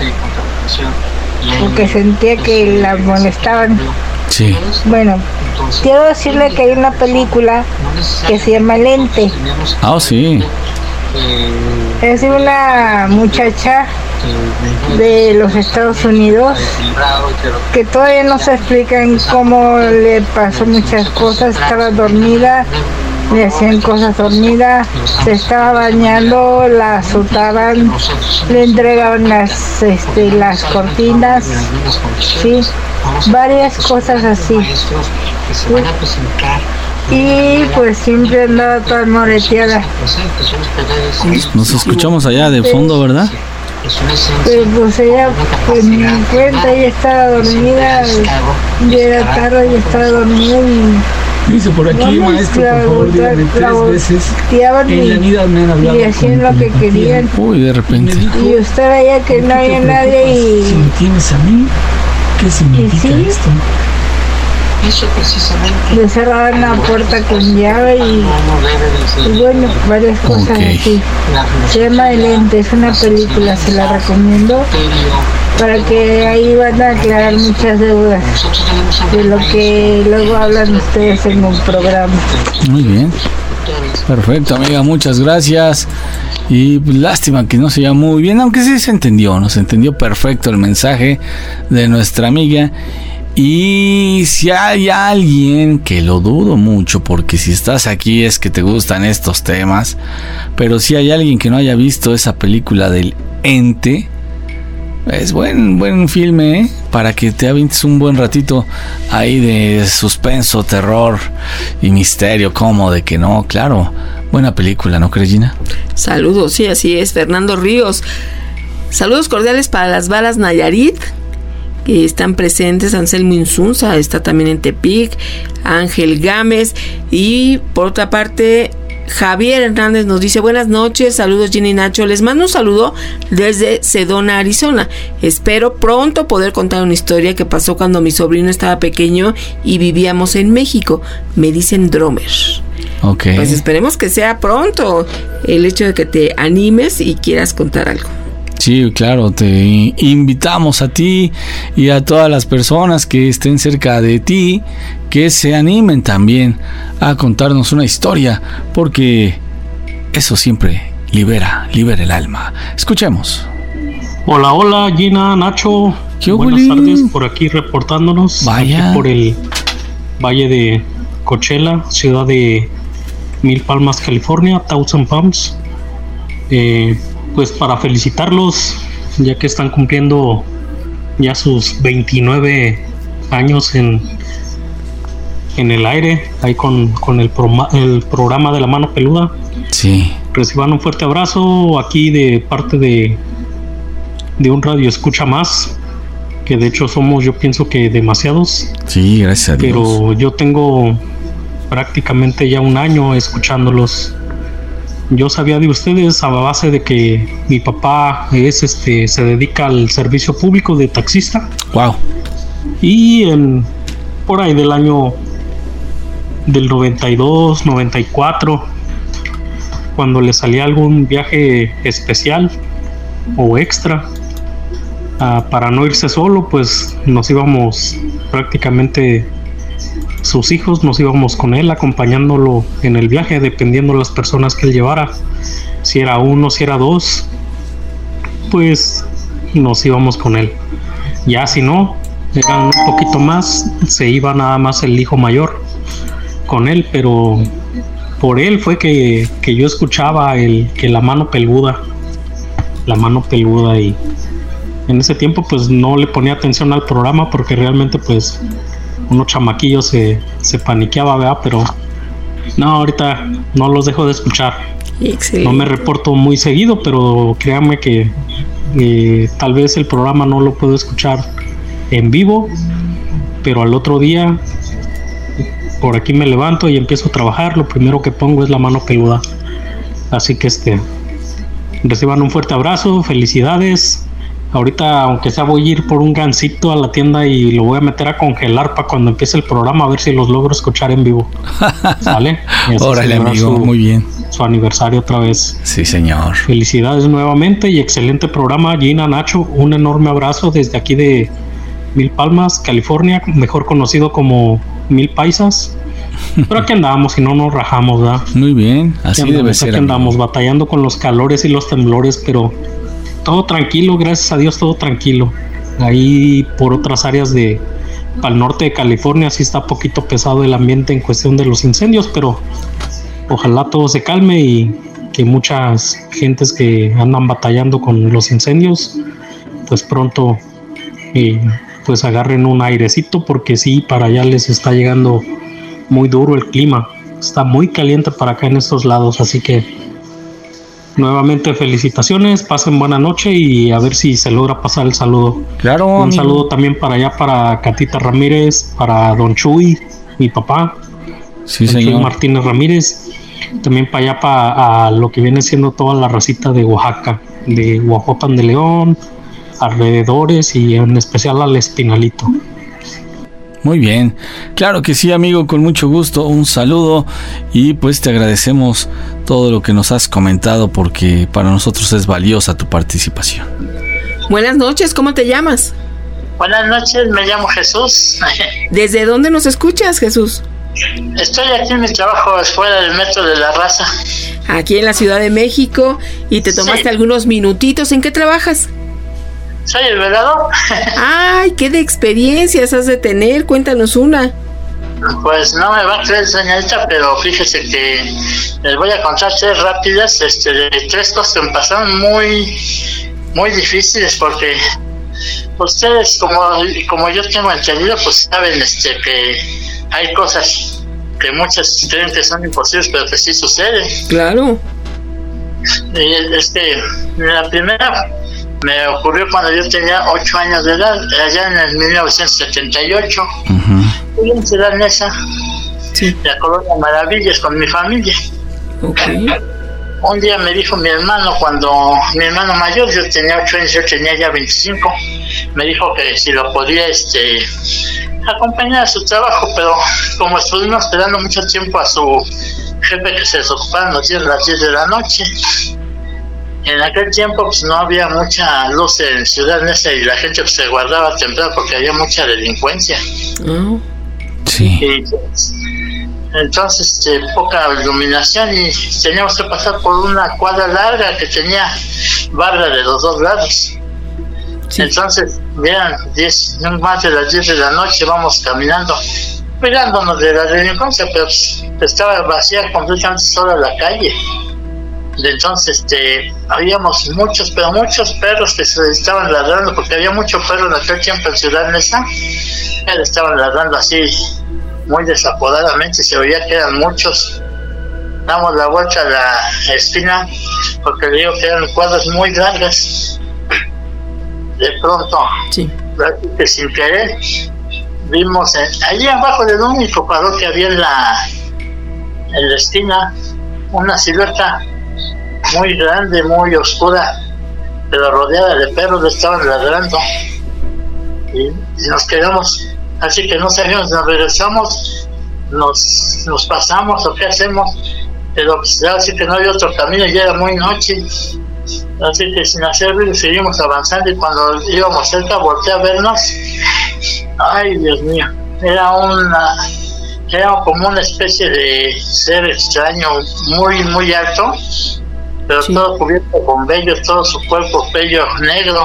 sentía que la molestaban. Sí. Bueno, quiero decirle que hay una película que se llama Lente. Ah, sí. Es de una muchacha de los Estados Unidos que todavía no se explican cómo le pasó muchas cosas. Estaba dormida, le hacían cosas dormida, se estaba bañando, la azotaban, le entregaban las cortinas, sí, varias cosas así. Sí. Y pues siempre andaba toda moreteada. Nos escuchamos allá de fondo, ¿verdad? Pues ella, pues me cuenta, ella estaba dormida, ya era tarde, ella estaba dormida y dice por aquí, maestro, por favor, dígame 3 veces. En la vida me han hablado. Y hacían lo que querían. Uy, de repente. Y usted veía que no había nadie y... Si me tienes a mí, ¿qué significa esto? Eso precisamente. Le cerraban la puerta con llave y bueno, varias cosas así. Se llama El Ente, es una película, se la recomiendo para que ahí van a aclarar muchas dudas de lo que luego hablan ustedes en un programa. Muy bien. Perfecto, amiga, muchas gracias. Y pues, lástima que no se oía muy bien, aunque sí se entendió perfecto el mensaje de nuestra amiga. Y si hay alguien, que lo dudo mucho, porque si estás aquí es que te gustan estos temas, pero si hay alguien que no haya visto esa película del Ente, es buen filme, para que te avientes un buen ratito ahí de suspenso, terror y misterio. ¿Cómo de que no? Claro, buena película, ¿no crees, Gina? Saludos, sí, así es, Fernando Ríos. Saludos cordiales para las Balas Nayarit, que están presentes. Anselmo Insunza está también en Tepic, Ángel Gámez, y por otra parte Javier Hernández nos dice: buenas noches, saludos Gina y Nacho, les mando un saludo desde Sedona, Arizona. Espero pronto poder contar una historia que pasó cuando mi sobrino estaba pequeño y vivíamos en México. Me dicen Dromer. Okay. Pues esperemos que sea pronto el hecho de que te animes y quieras contar algo. Sí, claro, te invitamos a ti y a todas las personas que estén cerca de ti que se animen también a contarnos una historia, porque eso siempre libera el alma. Escuchemos. Hola, Gina, Nacho. Buenas tardes, por aquí reportándonos. Vaya. Aquí por el Valle de Coachella, ciudad de Mil Palmas, California, Thousand Palms. Pues para felicitarlos, ya que están cumpliendo ya sus 29 años en el aire, ahí con el programa de La Mano Peluda. Sí. Reciban un fuerte abrazo aquí de parte de un radio escucha más, que de hecho somos, yo pienso que demasiados. Sí, gracias a Dios. Pero yo tengo prácticamente ya un año escuchándolos. Yo sabía de ustedes a base de que mi papá se dedica al servicio público de taxista. Wow. Y por ahí del año del 92, 94, cuando le salía algún viaje especial o extra, para no irse solo, pues nos íbamos prácticamente, sus hijos, nos íbamos con él acompañándolo en el viaje, dependiendo de las personas que él llevara. Si era uno, si era dos, pues nos íbamos con él. Ya si no, eran un poquito más, se iba nada más el hijo mayor con él, pero por él fue que yo escuchaba que la mano peluda, y en ese tiempo pues no le ponía atención al programa porque realmente pues unos chamaquillos se paniqueaba, ¿verdad? Pero no, ahorita no los dejo de escuchar. Excelente. No me reporto muy seguido, pero créanme que tal vez el programa no lo puedo escuchar en vivo, pero al otro día por aquí me levanto y empiezo a trabajar. Lo primero que pongo es La Mano Peluda. Así que reciban un fuerte abrazo, felicidades. Ahorita, aunque sea, voy a ir por un gansito a la tienda y lo voy a meter a congelar para cuando empiece el programa, a ver si los logro escuchar en vivo. ¿Sale? Órale, amigo, muy bien. Su aniversario otra vez. Sí, señor. Felicidades nuevamente y excelente programa, Gina, Nacho. Un enorme abrazo desde aquí de Mil Palmas, California, mejor conocido como Mil Paisas. Pero aquí andamos y no nos rajamos, ¿verdad? Muy bien, así debe ser. Aquí andamos batallando con los calores y los temblores, pero todo tranquilo, gracias a Dios, todo tranquilo. Ahí por otras áreas para el norte de California sí está poquito pesado el ambiente en cuestión de los incendios, pero ojalá todo se calme y que muchas gentes que andan batallando con los incendios pues pronto pues agarren un airecito, porque sí, para allá les está llegando muy duro el clima. Está muy caliente para acá en estos lados, así que nuevamente felicitaciones, pasen buena noche y a ver si se logra pasar el saludo. Claro, un amigo. saludo también para allá, para Catita Ramírez, para Don Chuy, mi papá. Sí, Don señor. Chuy Martínez Ramírez. También para allá, para lo que viene siendo toda la racita de Oaxaca, de Huajuapan de León, alrededores, y en especial al Espinalito. Muy bien, claro que sí, amigo, con mucho gusto, un saludo, y pues te agradecemos todo lo que nos has comentado, porque para nosotros es valiosa tu participación. Buenas noches, ¿cómo te llamas? Buenas noches, me llamo Jesús. ¿Desde dónde nos escuchas, Jesús? Estoy aquí en mi trabajo fuera del metro de La Raza. Aquí en la Ciudad de México. ¿Y te tomaste algunos minutitos? ¿En qué trabajas? Soy el velador. Ay, qué de experiencias has de tener. Cuéntanos una. Pues no me va a creer, señorita, pero fíjese que les voy a contar 3 rápidas, de 3 cosas que me pasaron muy difíciles, porque ustedes, como yo tengo entendido, pues saben que hay cosas que muchas creen que son imposibles, pero que sí suceden. Claro. La primera me ocurrió cuando yo tenía 8 años de edad, allá en el 1978. Fui en Ciudad Neza, la colonia Maravillas, con mi familia. Un día me dijo mi hermano mayor, yo tenía 8 años, yo tenía ya 25, me dijo que si lo podía acompañar a su trabajo, pero como estuvimos esperando mucho tiempo a su jefe que se desocupara las 10 de la noche, en aquel tiempo pues no había mucha luz en Ciudad Neza y la gente pues, se guardaba temprano porque había mucha delincuencia. Sí. Y, entonces poca iluminación y teníamos que pasar por una cuadra larga que tenía barra de los 2 lados. Entonces eran más de las 10 de la noche, vamos caminando cuidándonos de la delincuencia, pero estaba vacía, completamente sola la calle. Entonces habíamos muchos perros que se estaban ladrando, porque había mucho perro en aquel tiempo en Ciudad Neza. Estaban ladrando así muy desaporadamente, se veía que eran muchos. Damos la vuelta a la esquina porque le digo que eran cuadras muy largas. De pronto, que sin querer, vimos allí abajo del único farol que había en la esquina una silueta muy grande, muy oscura, pero rodeada de perros, le estaban ladrando. Y nos quedamos, así que no sabíamos, nos regresamos, nos pasamos o qué hacemos, pero pues, así que no había otro camino, ya era muy noche, así que sin hacer ruido seguimos avanzando, y cuando íbamos cerca volteé a vernos. Ay, Dios mío, era como una especie de ser extraño, muy alto, pero todo cubierto con vellos, todo su cuerpo vello negro.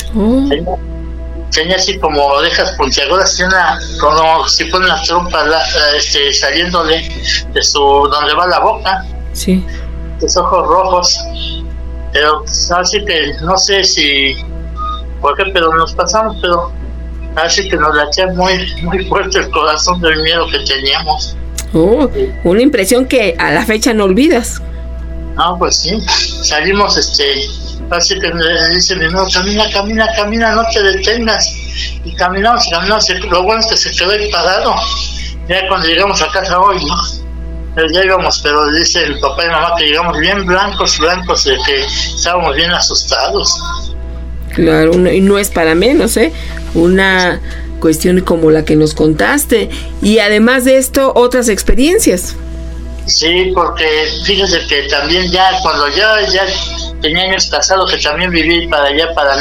Tenía así como orejas puntiagudas, como si fuera una trompa saliéndole de donde va la boca. Los ojos rojos, pero así que no sé por qué, pero nos pasamos, pero así que nos latía muy fuerte el corazón del miedo que teníamos. Una impresión que a la fecha no olvidas. No, pues sí, salimos, así que me dice mi hermano, camina, no te detengas. Y caminamos, lo bueno es que se quedó ahí parado. Ya cuando llegamos a casa hoy, ¿no? Pero ya íbamos, pero dice el papá y mamá que llegamos bien blancos, de que estábamos bien asustados. Claro, y no es para menos, una cuestión como la que nos contaste. Y además de esto, otras experiencias. Sí, porque fíjese que también cuando yo ya tenía años casado, que también viví para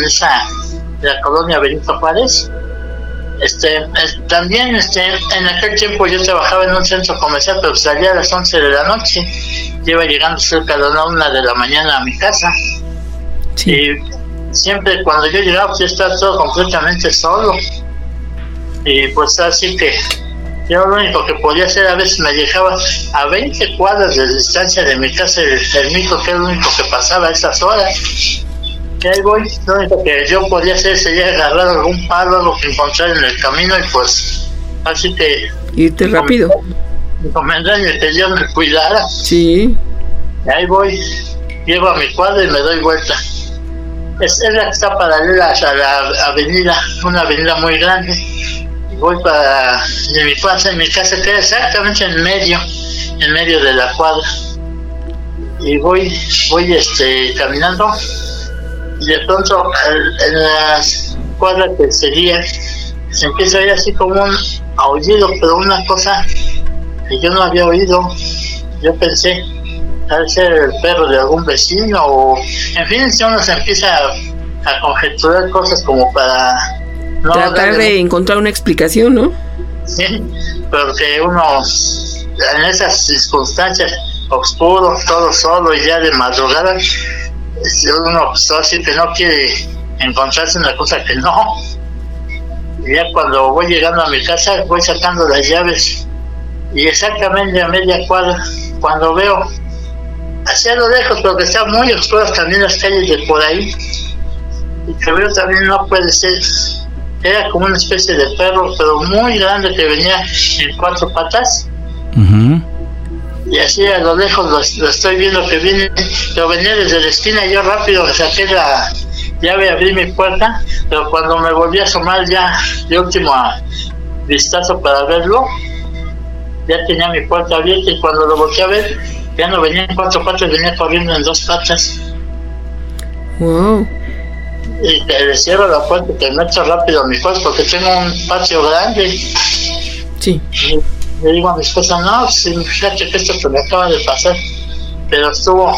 la colonia Benito Juárez, también en aquel tiempo yo trabajaba en un centro comercial, pero salía a las 11 de la noche, iba llegando cerca de la 1 de la mañana a mi casa. Y siempre cuando yo llegaba, pues yo estaba todo completamente solo, y pues así que yo lo único que podía hacer, a veces me dejaba a 20 cuadras de distancia de mi casa el micro, que era lo único que pasaba a esas horas. Y ahí voy, lo único que yo podía hacer sería agarrar algún palo, algo que encontrar en el camino, y pues así que irte rápido. Me encomendaron que Dios me cuidara. Sí. Y ahí voy, llego a mi cuadra y me doy vuelta. Es la que está paralela a la avenida, una avenida muy grande. Voy de mi casa queda exactamente en medio de la cuadra, y voy caminando, y de pronto en la cuadra que seguía se empieza a oír así como un aullido, pero una cosa que yo no había oído. Yo pensé al ser el perro de algún vecino, o en fin, si uno se empieza a conjeturar cosas como para tratar de encontrar una explicación, ¿no? Sí, porque uno en esas circunstancias oscuro, todo solo y ya de madrugada, uno pues, así que no quiere encontrarse una cosa que no. Y ya cuando voy llegando a mi casa voy sacando las llaves y exactamente a media cuadra, cuando veo hacia lo lejos, pero que están muy oscuras también las calles de por ahí, y que veo también, no puede ser, era como una especie de perro, pero muy grande, que venía en 4 patas. Y así a lo lejos lo estoy viendo que viene, pero venía desde la esquina. Yo rápido saqué la llave, abrí mi puerta, pero cuando me volví a asomar ya de último vistazo para verlo, ya tenía mi puerta abierta, y cuando lo volteé a ver, ya no venía en 4 patas, venía corriendo en 2 patas. Wow. Y le cierro la puerta, que me echo rápido a mi cuarto porque tengo un patio grande. Sí. Y le digo a mi esposa, no, fíjate que esto se me acaba de pasar, pero estuvo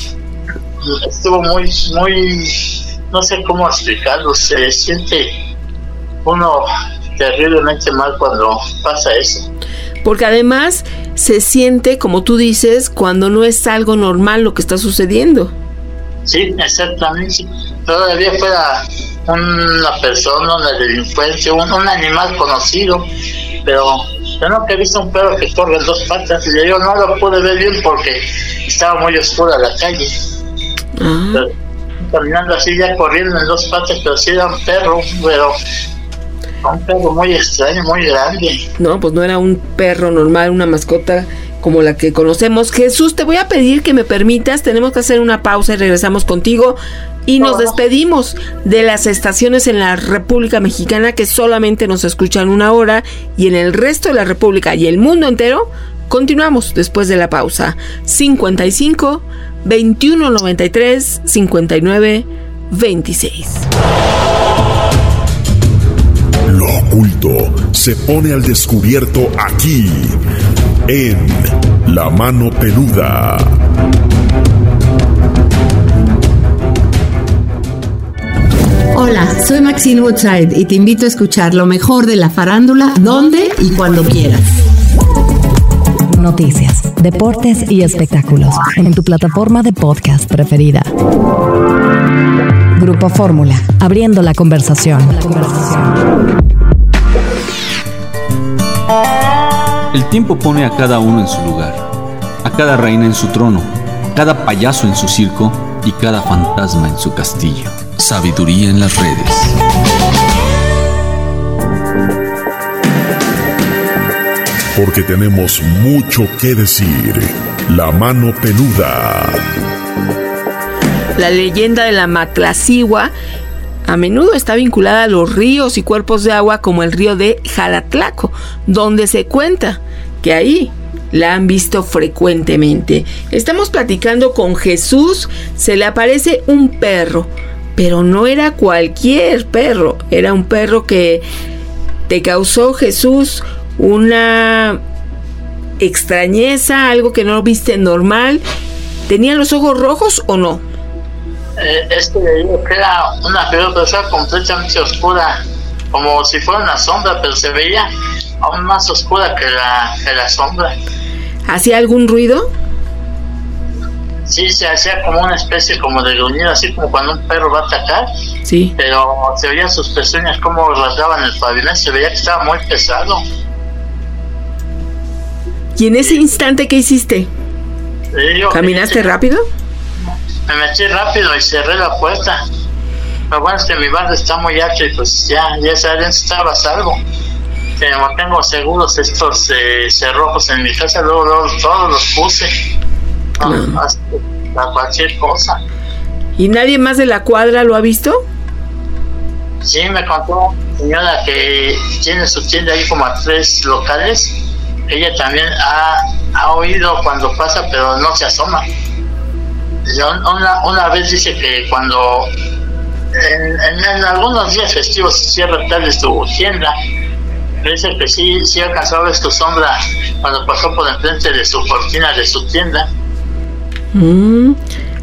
muy, no sé cómo explicarlo, se siente uno terriblemente mal cuando pasa eso. Porque además se siente, como tú dices, cuando no es algo normal lo que está sucediendo. Sí, exactamente. Todavía fuera una persona, una delincuencia, un animal conocido, pero yo nunca he visto un perro que corre en 2 patas, y yo no lo pude ver bien porque estaba muy oscura la calle. Pero, caminando así, ya corriendo en 2 patas, pero sí era un perro, pero un perro muy extraño, muy grande. No, pues no era un perro normal, una mascota como la que conocemos. Jesús, te voy a pedir que me permitas, tenemos que hacer una pausa y regresamos contigo. Y nos despedimos de las estaciones en la República Mexicana que solamente nos escuchan 1 hora, y en el resto de la República y el mundo entero continuamos después de la pausa. 55 21 93 59 26. Lo oculto se pone al descubierto aquí, en La Mano Peluda. Hola, soy Maxine Woodside y te invito a escuchar lo mejor de la farándula donde y cuando quieras. Noticias, deportes y espectáculos en tu plataforma de podcast preferida. Grupo Fórmula, abriendo la conversación. El tiempo pone a cada uno en su lugar, a cada reina en su trono, cada payaso en su circo y cada fantasma en su castillo. Sabiduría en las redes. Porque tenemos mucho que decir. La Mano Peluda. La leyenda de la Matlacigua a menudo está vinculada a los ríos y cuerpos de agua como el río de Jalatlaco, donde se cuenta que ahí la han visto frecuentemente. Estamos platicando con Jesús. Se le aparece un perro, pero no era cualquier perro, era un perro que te causó, Jesús, una extrañeza, algo que no viste normal. ¿Tenía los ojos rojos o no? Que era una persona completamente oscura, como si fuera una sombra, pero se veía aún más oscura que la sombra. ¿Hacía algún ruido? Sí, se hacía como una especie como de gruñido, así como cuando un perro va a atacar. Sí. Pero se veían sus pezuñas como rasgaban el pavimento, se veía que estaba muy pesado. ¿Y en ese instante qué hiciste? ¿Caminaste rápido? Me metí rápido y cerré la puerta. Lo bueno es que mi barrio está muy alto y pues ya adentro estaba salvo. Como tengo seguros estos cerrojos en mi casa, luego todos los puse. A cualquier cosa. ¿Y nadie más de la cuadra lo ha visto? Sí, me contó una señora que tiene su tienda ahí como a 3 locales. Ella también ha oído cuando pasa, pero no se asoma. Una vez dice que cuando en algunos días festivos cierra tarde su tienda, dice que sí alcanzó a ver su sombra cuando pasó por enfrente de su cortina de su tienda.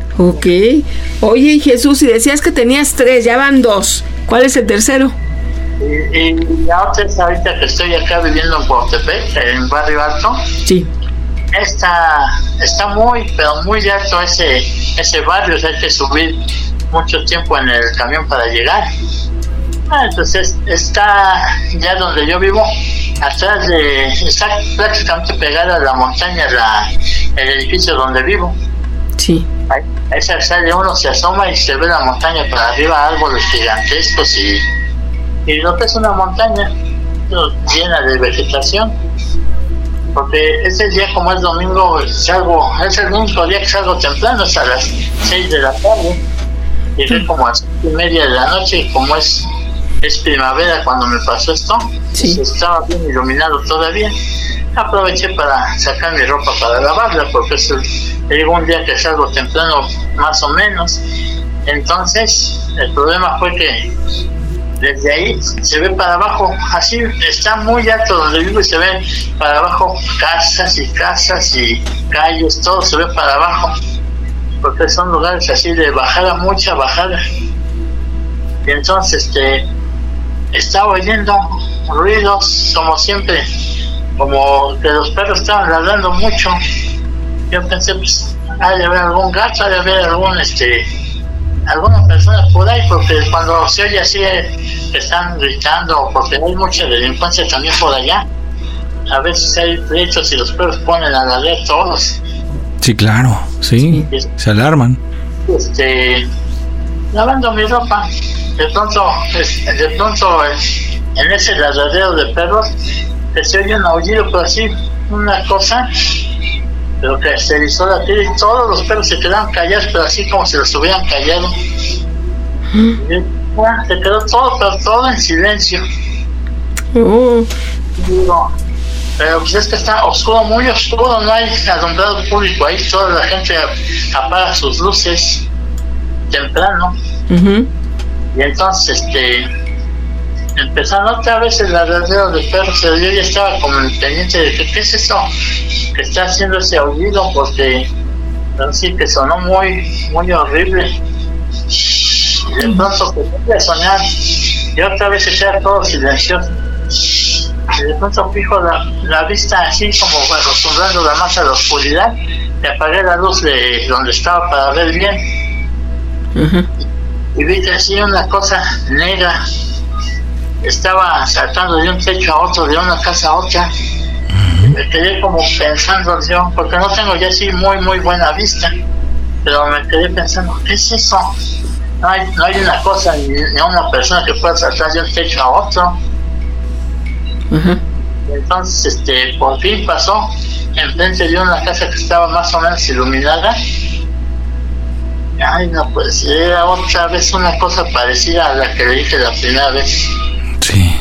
Ok. Oye, Jesús, si decías que tenías 3, ya van 2. ¿Cuál es el tercero? Y la otra es ahorita que estoy acá viviendo en Cuautepec, en Barrio Alto. Sí. Está muy, pero muy alto ese barrio, o sea, hay que subir mucho tiempo en el camión para llegar. Entonces está ya donde yo vivo, atrás está prácticamente pegada a la montaña el edificio donde vivo. Sí. Ahí sale uno, se asoma y se ve la montaña para arriba, árboles gigantescos y lo que es una montaña llena de vegetación. Porque ese día, como es domingo, es el único día que salgo temprano, hasta las 6 de la tarde. Llegué como a las 7:30 de la noche, y como es primavera cuando me pasó esto, pues estaba bien iluminado todavía. Aproveché para sacar mi ropa para lavarla, porque llegó un día que salgo temprano más o menos. Entonces, el problema fue que desde ahí se ve para abajo, así está muy alto donde vivo y se ve para abajo casas y calles, todo se ve para abajo, porque son lugares así de bajada, mucha bajada. Y entonces estaba oyendo ruidos como siempre, como que los perros estaban ladrando mucho. Yo pensé, pues ha de haber algún gato, ha de haber alguna persona por ahí, porque cuando se oye así que están gritando, porque hay mucha delincuencia también por allá, a veces hay pleitos y los perros ponen a ladrar todos. Sí, claro, sí, se alarman. Lavando mi ropa, de pronto en ese ladradero de perros se oye un aullido, pero así una cosa, pero que se erizó la piel y todos los perros se quedaron callados, pero así como si los hubieran callado. Se quedó todo en silencio. Digo, pero pues es que está oscuro, muy oscuro, no hay alumbrado público ahí, toda la gente apaga sus luces temprano. Y entonces empezaron otra vez el ladradero de perros, pero yo ya estaba como en pendiente de que qué es eso que está haciendo ese aullido, porque sí que sonó muy, muy horrible. Y de pronto empecé a soñar y otra vez está todo silencioso. Y de pronto fijo la vista así como acostumbrando la masa a la oscuridad, y apagué la luz de donde estaba para ver bien. Y vi que así una cosa negra estaba saltando de un techo a otro, de una casa a otra. Me quedé como pensando, porque no tengo ya así muy muy buena vista, pero me quedé pensando, ¿qué es eso? No hay una cosa ni una persona que pueda saltar de un techo a otro. Entonces por fin pasó enfrente de una casa que estaba más o menos iluminada. Ay, no, pues era otra vez una cosa parecida a la que le dije la primera vez. Sí.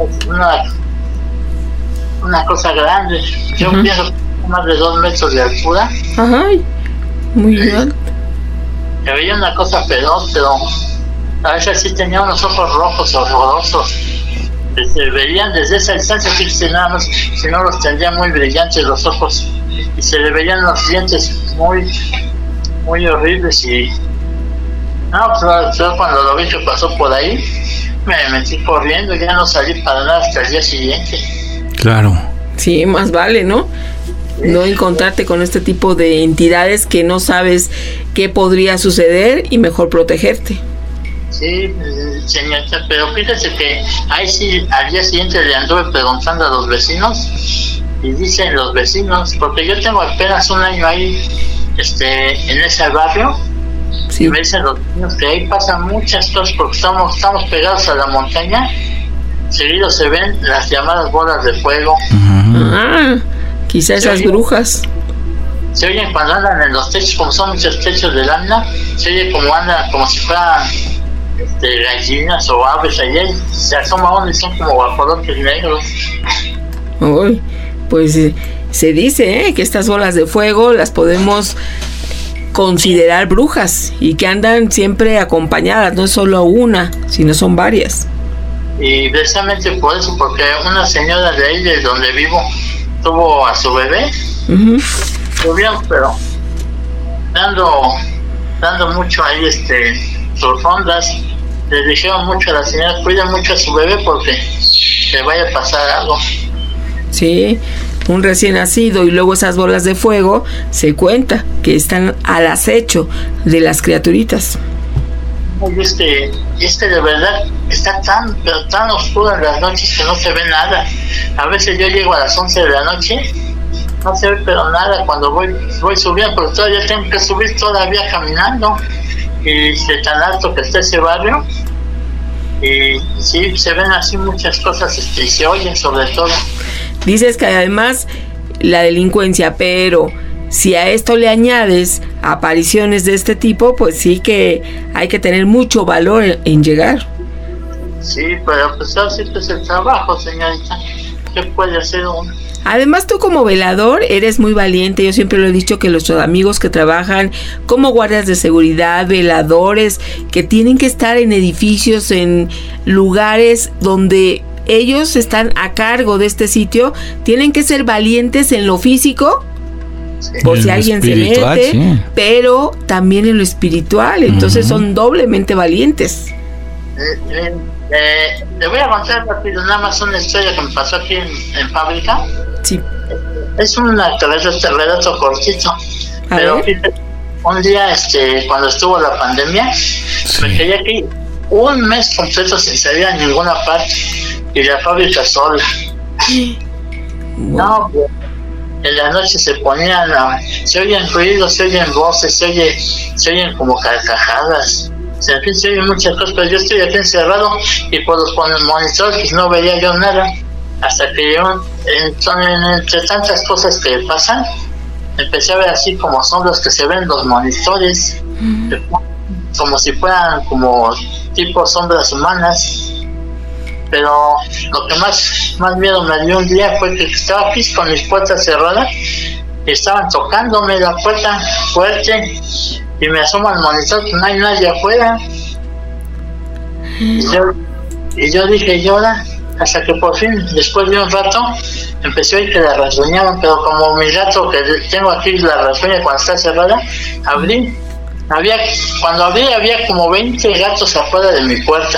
Una cosa grande. Yo pienso que más de 2 metros de altura. Muy bien. Me veía una cosa feroz, pero a veces sí tenía unos ojos rojos horrorosos. Se veían desde esa distancia, fíjate nada más, si no los tendría muy brillantes los ojos, y se le veían los dientes muy, muy horribles. Y pues yo cuando lo vi que pasó por ahí, me metí corriendo, ya no salí para nada hasta el día siguiente. Claro. Sí, más vale, ¿no? No encontrarte con este tipo de entidades que no sabes qué podría suceder y mejor protegerte. Sí, señorita, pero fíjese que ahí sí, al día siguiente le anduve preguntando a los vecinos, y dicen los vecinos, porque yo tengo apenas un año ahí en ese barrio, y me dicen los vecinos que ahí pasan muchas cosas, porque estamos pegados a la montaña. Seguido se ven las llamadas bolas de fuego. Quizá esas brujas. Se oyen cuando andan en los techos, como son muchos techos de lámina, se oye como andan, como si fueran gallinas o aves allá, y se asoma uno y son como guajolotes negros. Uy, pues se dice que estas bolas de fuego las podemos considerar brujas y que andan siempre acompañadas, no es solo una, sino son varias. Y precisamente por eso, porque una señora de ahí, de donde vivo, tuvo a su bebé, tuvieron, pero dando mucho ahí sus rondas, le dijeron mucho a la señora, cuida mucho a su bebé porque le vaya a pasar algo. Sí, un recién nacido y luego esas bolas de fuego, se cuenta que están al acecho de las criaturitas. Y es que de verdad está pero tan oscuro en las noches que no se ve nada. A veces yo llego a las 11 de la noche, no se ve pero nada cuando voy subiendo, pero todavía tengo que subir todavía caminando, y de tan alto que está ese barrio. Y sí, se ven así muchas cosas y se oyen sobre todo. Dices que además la delincuencia, pero si a esto le añades apariciones de este tipo, pues sí que hay que tener mucho valor en llegar. Sí, pero pues así es el trabajo, señorita. ¿Qué puede hacer uno? Además, tú como velador eres muy valiente. Yo siempre lo he dicho que los amigos que trabajan como guardias de seguridad, veladores, que tienen que estar en edificios, en lugares donde ellos están a cargo de este sitio, tienen que ser valientes en lo físico, por si alguien se mete, sí, pero también en lo espiritual. Entonces son doblemente valientes. Le voy a contar rápido nada más una historia que me pasó aquí en fábrica. Sí. Es un relato cortito. Pero un día, cuando estuvo la pandemia, me quedé aquí un mes completo sin salir a ninguna parte y la fábrica sola. No, pues, en la noche se ponían, se oyen ruidos, se oyen voces, se oyen como carcajadas. En fin, se oyen muchas cosas, pero yo estoy aquí encerrado y por los monitores pues no veía yo nada. Hasta que yo, entre tantas cosas que pasan, empecé a ver así como sombras que se ven en los monitores, como si fueran como tipo sombras humanas. Pero lo que más miedo me dio un día fue que estaba aquí con mis puertas cerradas y estaban tocándome la puerta fuerte y me asomo al monitor que no hay nadie afuera. Y yo dije, llora, hasta que por fin, después de un rato, empecé a oír que la rasguñaban, pero como mi gato que tengo aquí la rasguña cuando está cerrada, abrí. Cuando abrí había como 20 gatos afuera de mi puerta.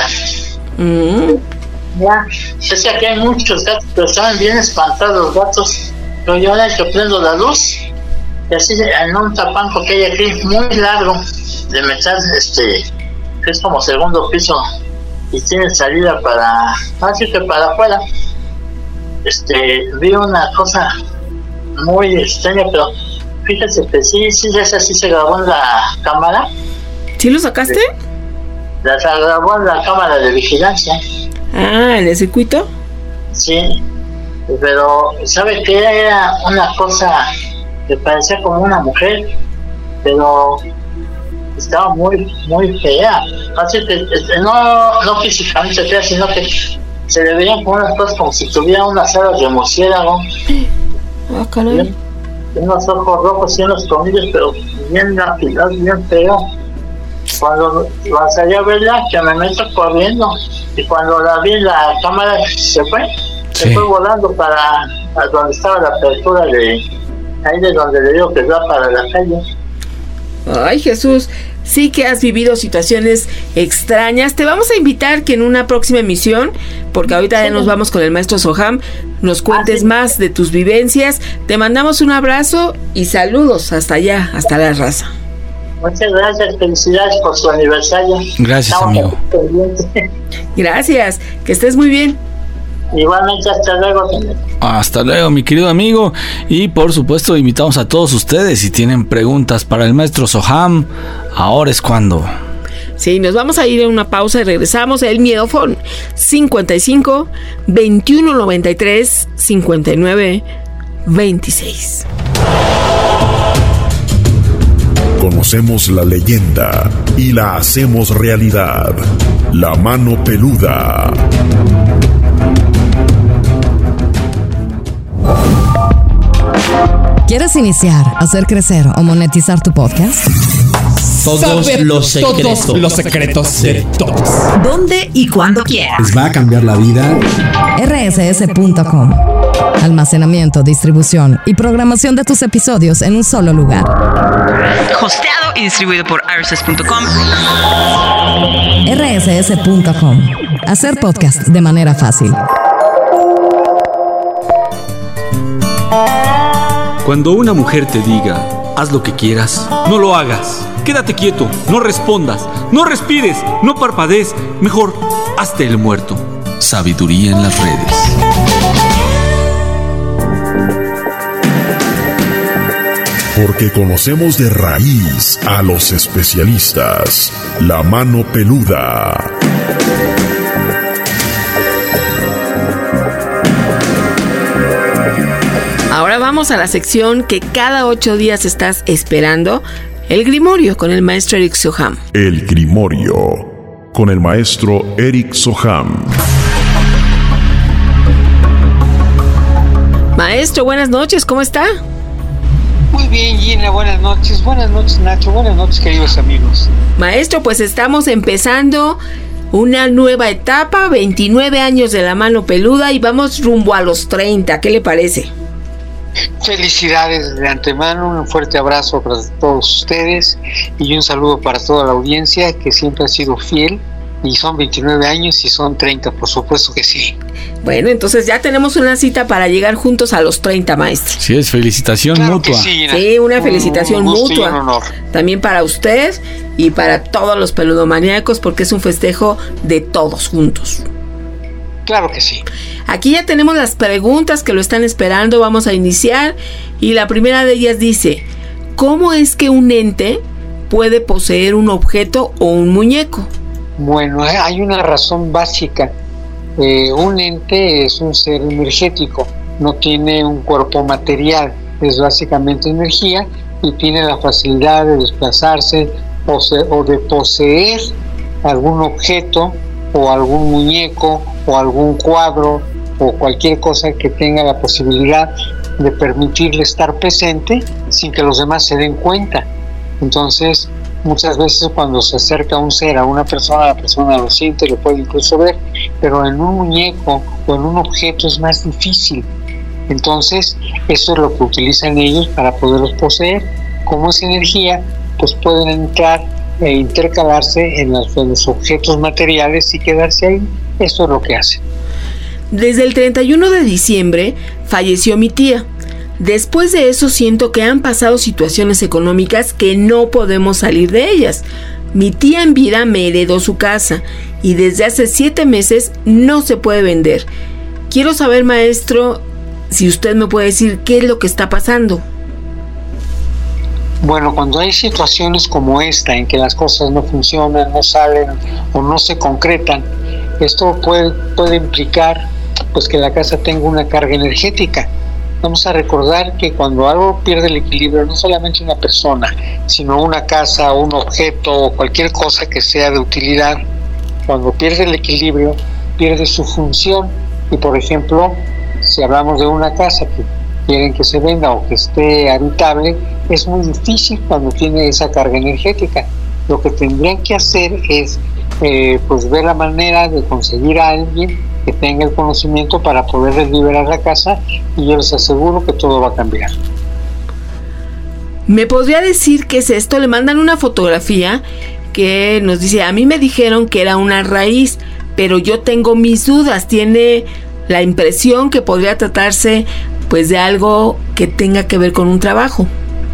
Ya, es que aquí hay muchos gatos, pero estaban bien espantados los gatos. Pero yo ahora que prendo la luz, y así en un tapanco que hay aquí muy largo de metal, que es como segundo piso y tiene salida así que para afuera, vi una cosa muy extraña, pero fíjate que sí, esa sí se grabó en la cámara. ¿Sí lo sacaste? La grabó en la cámara de vigilancia. Ah, ¿en el circuito? Sí, pero ¿sabe qué? Era una cosa que parecía como una mujer, pero estaba muy, muy fea. Así que no físicamente fea, sino que se le veían como unas cosas como si tuviera unas alas de murciélago. Ah, caray. Unos ojos rojos y unos colmillos, pero bien afilados, bien feo. Cuando salí a verla, que me meto corriendo, y cuando la vi en la cámara se fue volando para donde estaba la apertura ahí de donde le digo que va para la calle. Ay, Jesús, sí que has vivido situaciones extrañas. Te vamos a invitar que en una próxima emisión, porque ahorita ya nos vamos con el maestro Soham, nos cuentes más de tus vivencias. Te mandamos un abrazo y saludos hasta allá, hasta la raza. Muchas gracias, felicidades por su aniversario. Gracias, amigo. Gracias, que estés muy bien. Igualmente, hasta luego. Hasta luego, mi querido amigo. Y por supuesto, invitamos a todos ustedes, si tienen preguntas para el maestro Soham, ahora es cuando. Sí, nos vamos a ir en una pausa y regresamos. El Miedofón 55 21 93 59 26. Conocemos la leyenda y la hacemos realidad. La mano peluda. ¿Quieres iniciar, hacer crecer o monetizar tu podcast? Todos los secretos de todos. ¿Dónde y cuándo quieras? Les va a cambiar la vida. rss.com. almacenamiento, distribución y programación de tus episodios en un solo lugar. Hosteado y distribuido por rss.com. rss.com. Hacer podcast de manera fácil. Cuando una mujer te diga, haz lo que quieras, no lo hagas. Quédate quieto, no respondas, no respires, no parpadees. Mejor, hazte el muerto. Sabiduría en las redes. Porque conocemos de raíz a los especialistas. La mano peluda. Ahora vamos a la sección que cada 8 días estás esperando, el Grimorio con el maestro Eric Soham. El Grimorio con el maestro Eric Soham. Maestro, buenas noches, ¿cómo está? Muy bien, Gina, buenas noches, Nacho, buenas noches, queridos amigos. Maestro, pues estamos empezando una nueva etapa, 29 años de la mano peluda y vamos rumbo a los 30, ¿qué le parece? Felicidades de antemano, un fuerte abrazo para todos ustedes y un saludo para toda la audiencia que siempre ha sido fiel. Y son 29 años y son 30, por supuesto que sí. Bueno, entonces ya tenemos una cita para llegar juntos a los 30, maestro. Sí, es felicitación mutua. Sí, una felicitación mutua. Un honor. También para usted y para todos los peludomaníacos, porque es un festejo de todos juntos. Claro que sí. Aquí ya tenemos las preguntas que lo están esperando. Vamos a iniciar. Y la primera de ellas dice: ¿cómo es que un ente puede poseer un objeto o un muñeco? Bueno, hay una razón básica. Un ente es un ser energético, no tiene un cuerpo material, es básicamente energía y tiene la facilidad de desplazarse o de poseer algún objeto o algún muñeco o algún cuadro o cualquier cosa que tenga la posibilidad de permitirle estar presente sin que los demás se den cuenta. Entonces, muchas veces cuando se acerca un ser a una persona, la persona lo siente, lo puede incluso ver, pero en un muñeco o en un objeto es más difícil. Entonces, eso es lo que utilizan ellos para poderlos poseer. Como es energía, pues pueden entrar e intercalarse en los objetos materiales y quedarse ahí. Eso es lo que hacen. Desde el 31 de diciembre falleció mi tía. Después de eso siento que han pasado situaciones económicas que no podemos salir de ellas. Mi tía en vida me heredó su casa y desde hace 7 meses no se puede vender. Quiero saber, maestro, si usted me puede decir qué es lo que está pasando. Bueno, cuando hay situaciones como esta en que las cosas no funcionan, no salen o no se concretan, esto puede implicar pues que la casa tenga una carga energética. Vamos a recordar que cuando algo pierde el equilibrio, no solamente una persona, sino una casa, un objeto o cualquier cosa que sea de utilidad, cuando pierde el equilibrio, pierde su función. Y por ejemplo, si hablamos de una casa que quieren que se venda o que esté habitable, es muy difícil cuando tiene esa carga energética. Lo que tendrían que hacer es pues ver la manera de conseguir a alguien que tenga el conocimiento para poder liberar la casa, y yo les aseguro que todo va a cambiar. ¿Me podría decir qué es esto? Le mandan una fotografía que nos dice: a mí me dijeron que era una raíz, pero yo tengo mis dudas. Tiene la impresión que podría tratarse pues de algo que tenga que ver con un trabajo.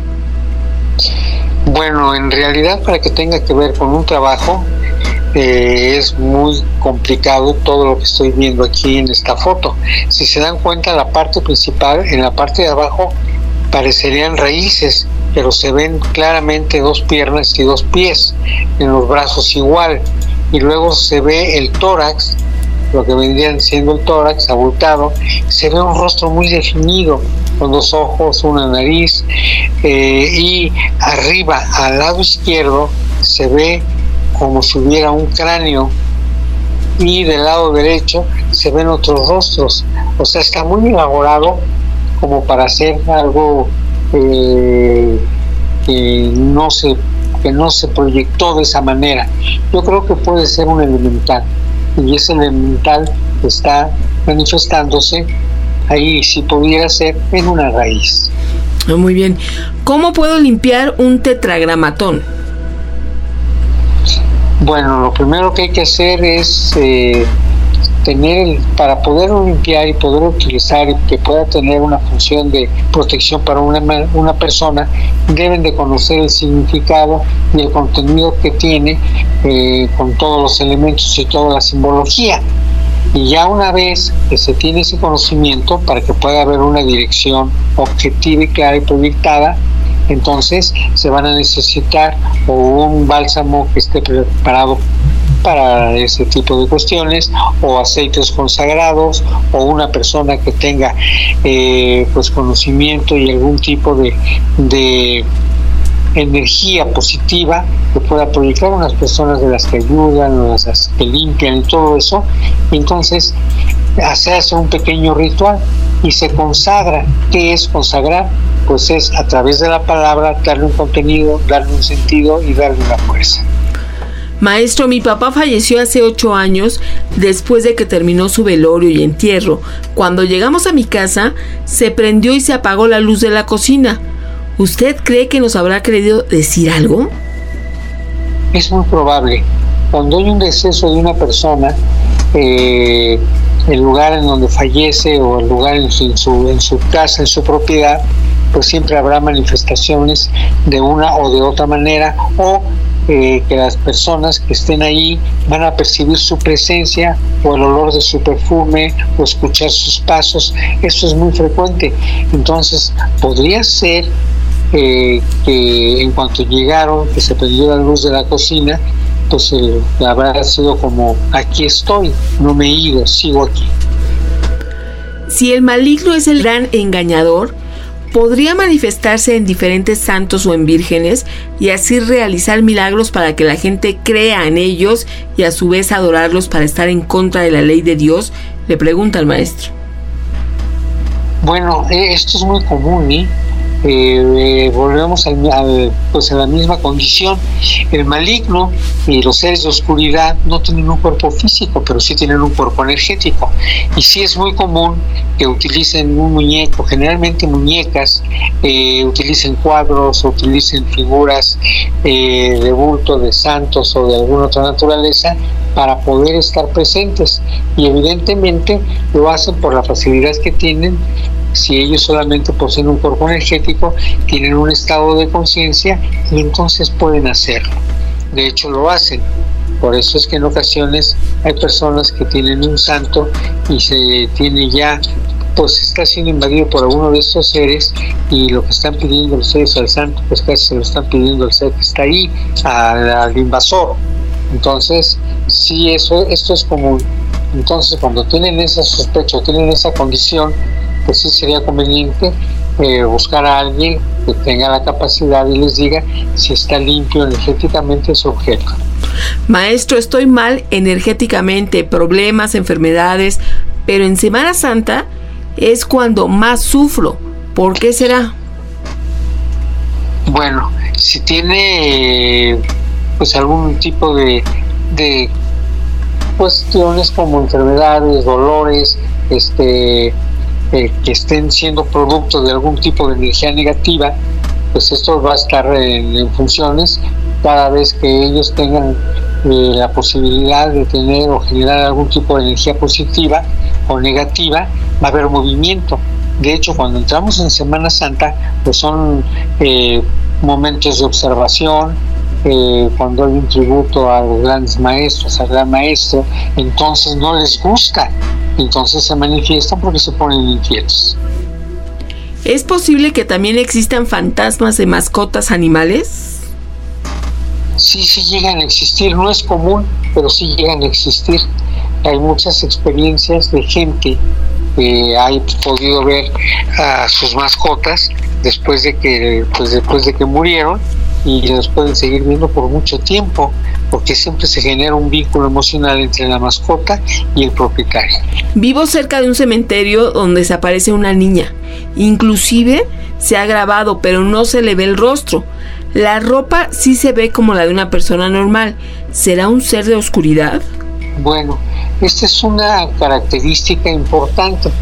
Bueno, en realidad para que tenga que ver con un trabajo es muy complicado todo lo que estoy viendo aquí en esta foto. Si se dan cuenta, la parte principal, en la parte de abajo parecerían raíces, pero se ven claramente 2 piernas y 2 pies, en los brazos igual, y luego se ve el tórax, lo que vendrían siendo el tórax abultado. Se ve un rostro muy definido, con 2 ojos, una nariz, y arriba, al lado izquierdo, se ve como si hubiera un cráneo, y del lado derecho se ven otros rostros. O sea, está muy elaborado como para hacer algo que no se proyectó de esa manera. Yo creo que puede ser un elemental, y ese elemental está manifestándose ahí sí pudiera ser en una raíz. Muy bien. ¿Cómo puedo limpiar un tetragramatón? Bueno, lo primero que hay que hacer es para poderlo limpiar y poderlo utilizar y que pueda tener una función de protección para una persona, deben de conocer el significado y el contenido que tiene con todos los elementos y toda la simbología. Y ya una vez que se tiene ese conocimiento, para que pueda haber una dirección objetiva y clara y proyectada, entonces se van a necesitar o un bálsamo que esté preparado para ese tipo de cuestiones, o aceites consagrados, o una persona que tenga pues conocimiento y algún tipo de energía positiva que pueda proyectar unas personas de las que ayudan, las que limpian y todo eso. Entonces se hace un pequeño ritual y se consagra. ¿Qué es consagrar? Pues es a través de la palabra darle un contenido, darle un sentido y darle una fuerza. Maestro, mi papá falleció hace 8 años después de que terminó su velorio y entierro. Cuando llegamos a mi casa, se prendió y se apagó la luz de la cocina. ¿Usted cree que nos habrá querido decir algo? Es muy probable. Cuando hay un deceso de una persona, el lugar en donde fallece o el lugar en su casa, en su propiedad, pues siempre habrá manifestaciones de una o de otra manera, o que las personas que estén ahí van a percibir su presencia o el olor de su perfume o escuchar sus pasos. Eso es muy frecuente. Entonces podría ser que en cuanto llegaron, que se prendió la luz de la cocina, pues habrá sido como: aquí estoy, no me he ido, sigo aquí. Si el maligno es el gran engañador, podría manifestarse en diferentes santos o en vírgenes y así realizar milagros para que la gente crea en ellos y a su vez adorarlos para estar en contra de la ley de Dios, le pregunta el maestro. Bueno, esto es muy común, volvemos a la misma condición. El maligno y los seres de oscuridad no tienen un cuerpo físico, pero sí tienen un cuerpo energético, y sí es muy común que utilicen un muñeco, generalmente muñecas, utilicen cuadros, utilicen figuras de bulto, de santos o de alguna otra naturaleza para poder estar presentes, y evidentemente lo hacen por la facilidad que tienen. Si ellos solamente poseen un cuerpo energético, tienen un estado de conciencia y entonces pueden hacerlo. De hecho lo hacen. Por eso es que en ocasiones hay personas que tienen un santo y se tiene ya, pues está siendo invadido por alguno de estos seres, y lo que están pidiendo los seres al santo, pues casi se lo están pidiendo al ser que está ahí, al invasor. Entonces sí, esto es común. Entonces cuando tienen esa sospecha, tienen esa condición, pues sí sería conveniente buscar a alguien que tenga la capacidad y les diga si está limpio energéticamente su objeto. Maestro, estoy mal energéticamente, problemas, enfermedades, pero en Semana Santa es cuando más sufro. ¿Por qué será? Bueno, si tiene pues algún tipo de cuestiones como enfermedades, dolores, que estén siendo producto de algún tipo de energía negativa, pues esto va a estar en funciones. Cada vez que ellos tengan la posibilidad de tener o generar algún tipo de energía positiva o negativa, va a haber movimiento. De hecho, cuando entramos en Semana Santa, pues son momentos de observación. Cuando hay un tributo a los grandes maestros, al gran maestro, entonces no les gusta, entonces se manifiestan porque se ponen inquietos. ¿Es posible que también existan fantasmas de mascotas animales? Sí llegan a existir, no es común, pero sí llegan a existir. Hay muchas experiencias de gente que ha podido ver a sus mascotas después de que murieron, y los pueden seguir viendo por mucho tiempo, porque siempre se genera un vínculo emocional entre la mascota y el propietario. Vivo cerca de un cementerio donde se aparece una niña. Inclusive se ha grabado, pero no se le ve el rostro. La ropa sí se ve como la de una persona normal. ¿Será un ser de oscuridad? Bueno, esta es una característica importante.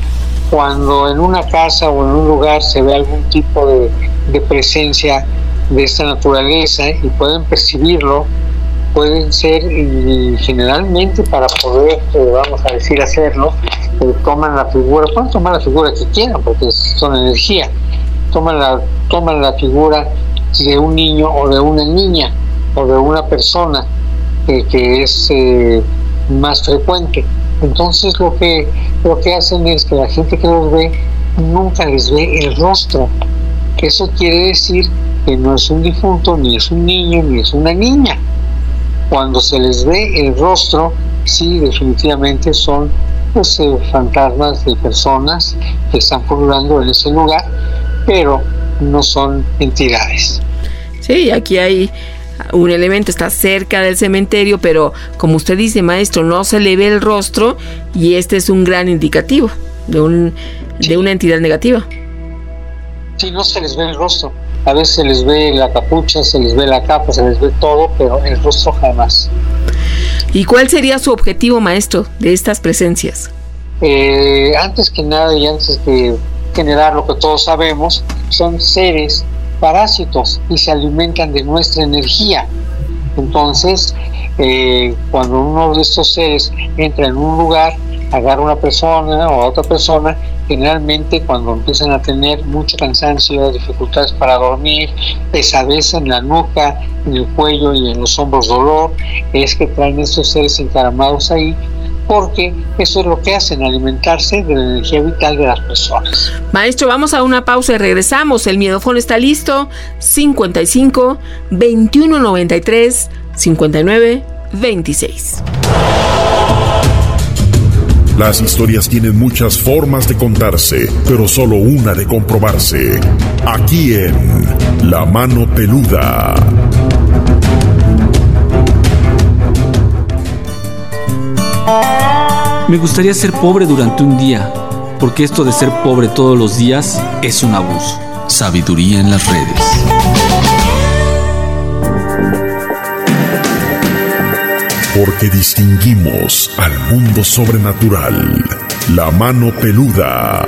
Cuando en una casa o en un lugar se ve algún tipo de presencia de esta naturaleza y pueden percibirlo, pueden ser, y generalmente para poder, vamos a decir, hacerlo, toman la figura, pueden tomar la figura que quieran porque son energía, toman la figura de un niño o de una niña o de una persona que es más frecuente. Entonces lo que hacen es que la gente que los ve nunca les ve el rostro. Eso quiere decir que no es un difunto, ni es un niño, ni es una niña. Cuando se les ve el rostro, sí, definitivamente son fantasmas de personas que están pululando en ese lugar, pero no son entidades. Sí, aquí hay un elemento, está cerca del cementerio, pero como usted dice, maestro, no se le ve el rostro y este es un gran indicativo de una entidad negativa. Sí, no se les ve el rostro. A veces se les ve la capucha, se les ve la capa, se les ve todo, pero el rostro jamás. ¿Y cuál sería su objetivo, maestro, de estas presencias? Antes que nada y antes de generar lo que todos sabemos, son seres parásitos y se alimentan de nuestra energía. Entonces, cuando uno de estos seres entra en un lugar, agarra a una persona o a otra persona, generalmente cuando empiezan a tener mucho cansancio, dificultades para dormir, pesadez en la nuca, en el cuello y en los hombros, dolor, es que traen estos seres encaramados ahí, porque eso es lo que hacen, alimentarse de la energía vital de las personas. Maestro, vamos a una pausa y regresamos. El miedofón está listo. 55 21 93 59 26. Las historias tienen muchas formas de contarse, pero solo una de comprobarse. Aquí en La Mano Peluda. Me gustaría ser pobre durante un día, porque esto de ser pobre todos los días es un abuso. Sabiduría en las redes. Porque distinguimos al mundo sobrenatural. La Mano Peluda.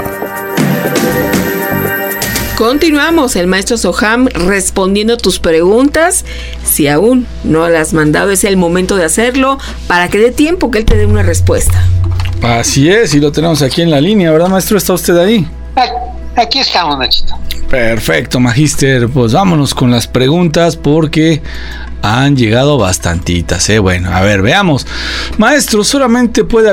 Continuamos, el maestro Soham respondiendo tus preguntas. Si aún no las has mandado, es el momento de hacerlo para que dé tiempo que él te dé una respuesta. Así es, y lo tenemos aquí en la línea, ¿verdad, maestro? ¿Está usted ahí? Aquí estamos, Nachito. Perfecto, magíster. Pues vámonos con las preguntas porque han llegado bastantitas, Bueno, a ver, veamos. Maestro, ¿solamente pueden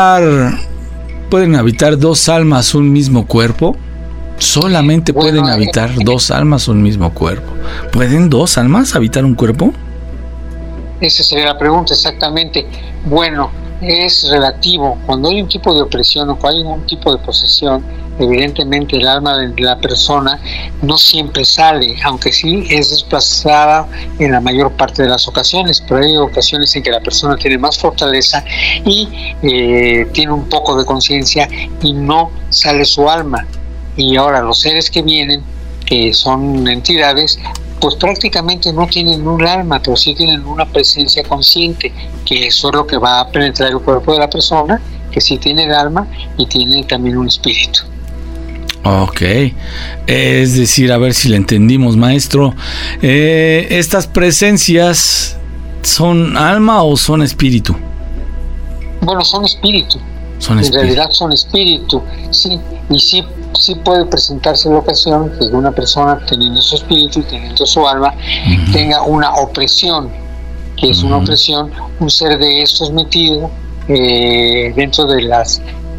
habitar dos almas un mismo cuerpo? ¿Solamente pueden habitar dos almas un mismo cuerpo? ¿Pueden dos almas habitar un cuerpo? Esa sería la pregunta, exactamente. Bueno, es relativo. Cuando hay un tipo de opresión o cuando hay un tipo de posesión, evidentemente el alma de la persona no siempre sale, aunque sí es desplazada en la mayor parte de las ocasiones, pero hay ocasiones en que la persona tiene más fortaleza y tiene un poco de conciencia y no sale su alma. Y ahora los seres que vienen, que son entidades, pues prácticamente no tienen un alma, pero sí tienen una presencia consciente, que eso es lo que va a penetrar el cuerpo de la persona, que sí tiene el alma y tiene también un espíritu. Ok, es decir, a ver si le entendimos, maestro. ¿Estas presencias son alma o son espíritu? Bueno, son espíritu. En realidad son espíritu, sí, y sí puede presentarse la ocasión que una persona teniendo su espíritu y teniendo su alma tenga una opresión, que es una opresión, un ser de estos metido dentro de las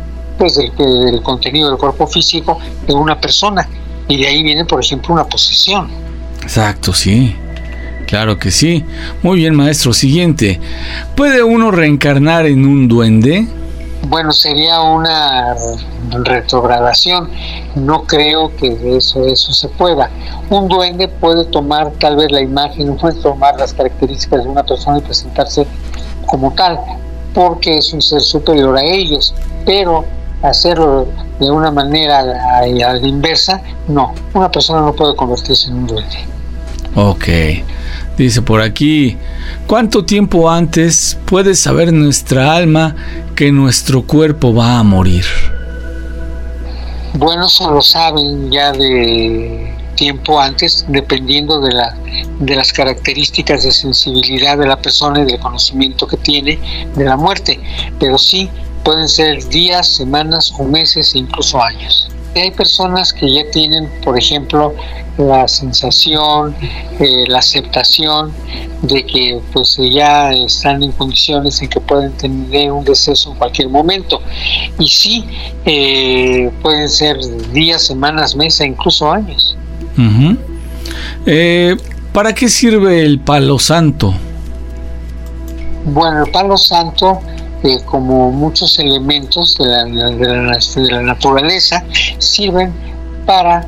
del contenido del cuerpo físico de una persona, y de ahí viene, por ejemplo, una posesión. Exacto, sí. Claro que sí. Muy bien, maestro. Siguiente. ¿Puede uno reencarnar en un duende? Bueno, sería una retrogradación. No creo que eso se pueda. Un duende puede tomar tal vez la imagen, puede tomar las características de una persona y presentarse como tal, porque es un ser superior a ellos, pero hacerlo de una manera a la inversa, no. Una persona no puede convertirse en un duende. Ok. Dice por aquí, ¿cuánto tiempo antes puede saber nuestra alma que nuestro cuerpo va a morir? Bueno, eso lo saben ya de tiempo antes, dependiendo de las características de sensibilidad de la persona y del conocimiento que tiene de la muerte, pero sí pueden ser días, semanas o meses e incluso años. Y hay personas que ya tienen, por ejemplo, la sensación, la aceptación de que pues ya están en condiciones en que pueden tener un deceso en cualquier momento, y sí, pueden ser días, semanas, meses e incluso años. Uh-huh. ¿Para qué sirve el palo santo? Bueno, el palo santo, como muchos elementos de la naturaleza, sirven para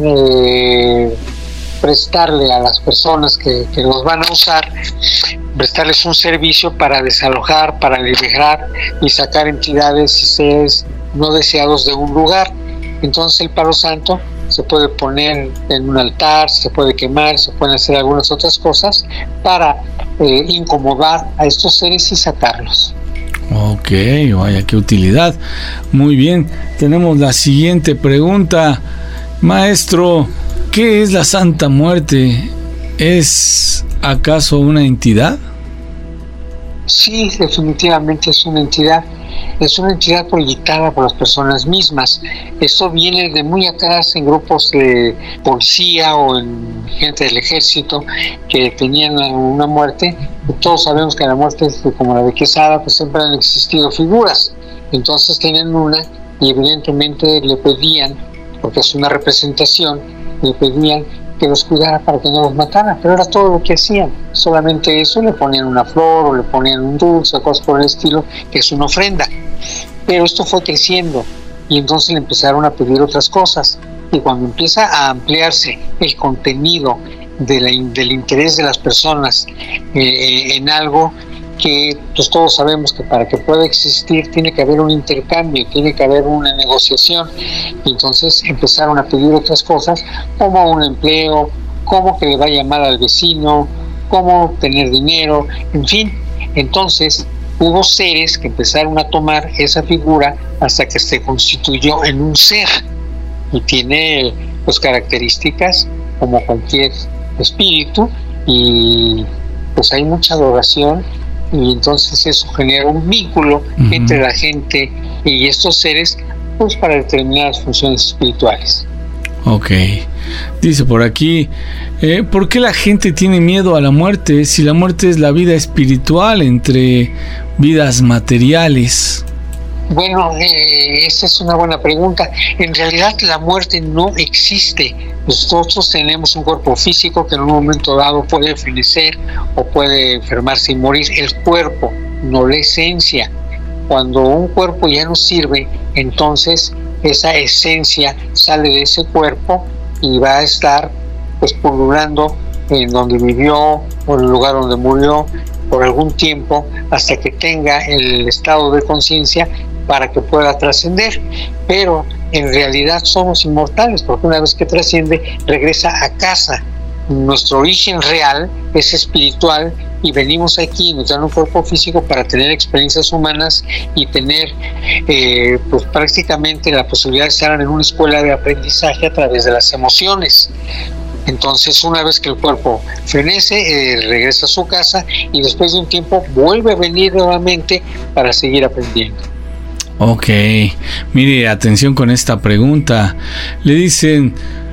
prestarle a las personas que los van a usar, prestarles un servicio para desalojar, para liberar y sacar entidades y seres no deseados de un lugar. Entonces el palo santo se puede poner en un altar, se puede quemar, se pueden hacer algunas otras cosas para incomodar a estos seres y sacarlos. Ok, vaya qué utilidad. Muy bien, tenemos la siguiente pregunta. Maestro, ¿qué es la Santa Muerte? ¿Es acaso una entidad? Sí, definitivamente es una entidad. Es una entidad proyectada por las personas mismas. Esto viene de muy atrás en grupos de policía o en gente del ejército que tenían una muerte. Todos sabemos que la muerte es como la de Quesada, pues siempre han existido figuras. Entonces tienen una y evidentemente le pedían, porque es una representación, le pedían que los cuidara para que no los matara, pero era todo lo que hacían, solamente eso, le ponían una flor o le ponían un dulce o cosas por el estilo, que es una ofrenda. Pero esto fue creciendo y entonces le empezaron a pedir otras cosas, y cuando empieza a ampliarse el contenido del interés de las personas en algo que pues todos sabemos que para que pueda existir tiene que haber un intercambio, tiene que haber una negociación, y entonces empezaron a pedir otras cosas como un empleo, como que le vaya mal al vecino, como tener dinero, en fin. Entonces hubo seres que empezaron a tomar esa figura hasta que se constituyó en un ser y tiene pues características como cualquier espíritu, y pues hay mucha adoración, y entonces eso genera un vínculo entre la gente y estos seres, pues para determinadas funciones espirituales. Ok, dice por aquí, ¿por qué la gente tiene miedo a la muerte si la muerte es la vida espiritual entre vidas materiales? Bueno, esa es una buena pregunta. En realidad la muerte no existe. Nosotros tenemos un cuerpo físico que en un momento dado puede fenecer o puede enfermarse y morir. El cuerpo, no la esencia. Cuando un cuerpo ya no sirve, entonces esa esencia sale de ese cuerpo y va a estar pues pululando en donde vivió o en el lugar donde murió por algún tiempo hasta que tenga el estado de conciencia para que pueda trascender. Pero en realidad somos inmortales, porque una vez que trasciende regresa a casa. Nuestro origen real es espiritual y venimos aquí, nos dan un cuerpo físico para tener experiencias humanas y tener pues prácticamente la posibilidad de estar en una escuela de aprendizaje a través de las emociones. Entonces una vez que el cuerpo fenece, regresa a su casa y después de un tiempo vuelve a venir nuevamente para seguir aprendiendo. Ok, mire, atención con esta pregunta. Le dicen,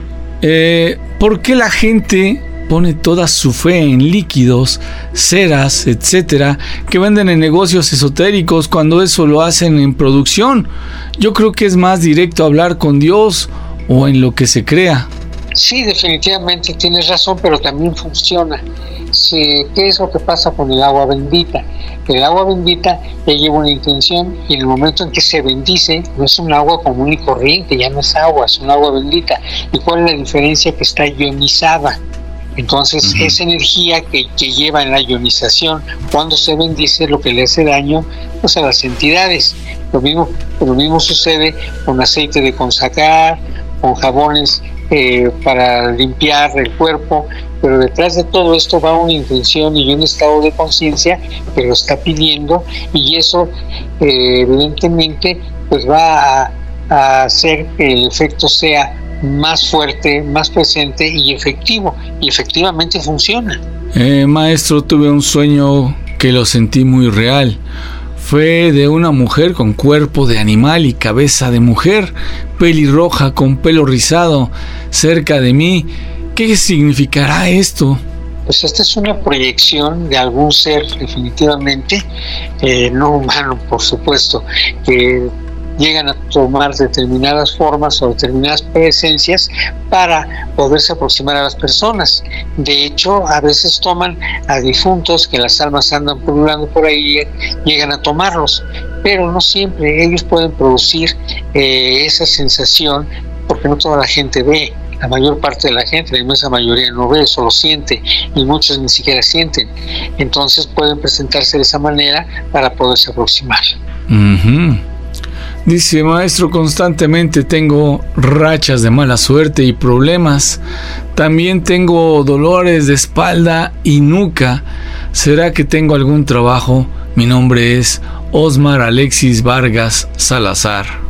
¿por qué la gente pone toda su fe en líquidos, ceras, etcétera, que venden en negocios esotéricos cuando eso lo hacen en producción? Yo creo que es más directo hablar con Dios o en lo que se crea. Sí, definitivamente tienes razón, pero también funciona. ¿Qué es lo que pasa con el agua bendita? El agua bendita ya lleva una intención, y en el momento en que se bendice no es un agua común y corriente, ya no es agua, es un agua bendita. ¿Y cuál es la diferencia? Que está ionizada. Entonces esa energía que lleva en la ionización, cuando se bendice, lo que le hace daño pues a las entidades. Lo mismo sucede con aceite de consagrar, con jabones para limpiar el cuerpo, pero detrás de todo esto va una intención y un estado de conciencia que lo está pidiendo, y eso evidentemente pues va a hacer que el efecto sea más fuerte, más presente y efectivo, y efectivamente funciona. Maestro, tuve un sueño que lo sentí muy real. Fue de una mujer con cuerpo de animal y cabeza de mujer, pelirroja con pelo rizado, cerca de mí. ¿Qué significará esto? Pues esta es una proyección de algún ser, definitivamente, no humano, por supuesto, que llegan a tomar determinadas formas o determinadas presencias para poderse aproximar a las personas. De hecho, a veces toman a difuntos que las almas andan pululando por ahí y llegan a tomarlos, pero no siempre. Ellos pueden producir esa sensación porque no toda la gente ve. La mayor parte de la gente, la inmensa mayoría no ve, solo siente, y muchos ni siquiera sienten. Entonces pueden presentarse de esa manera para poderse aproximar. Dice, maestro, constantemente tengo rachas de mala suerte y problemas. También tengo dolores de espalda y nuca. ¿Será que tengo algún trabajo? Mi nombre es Osmar Alexis Vargas Salazar.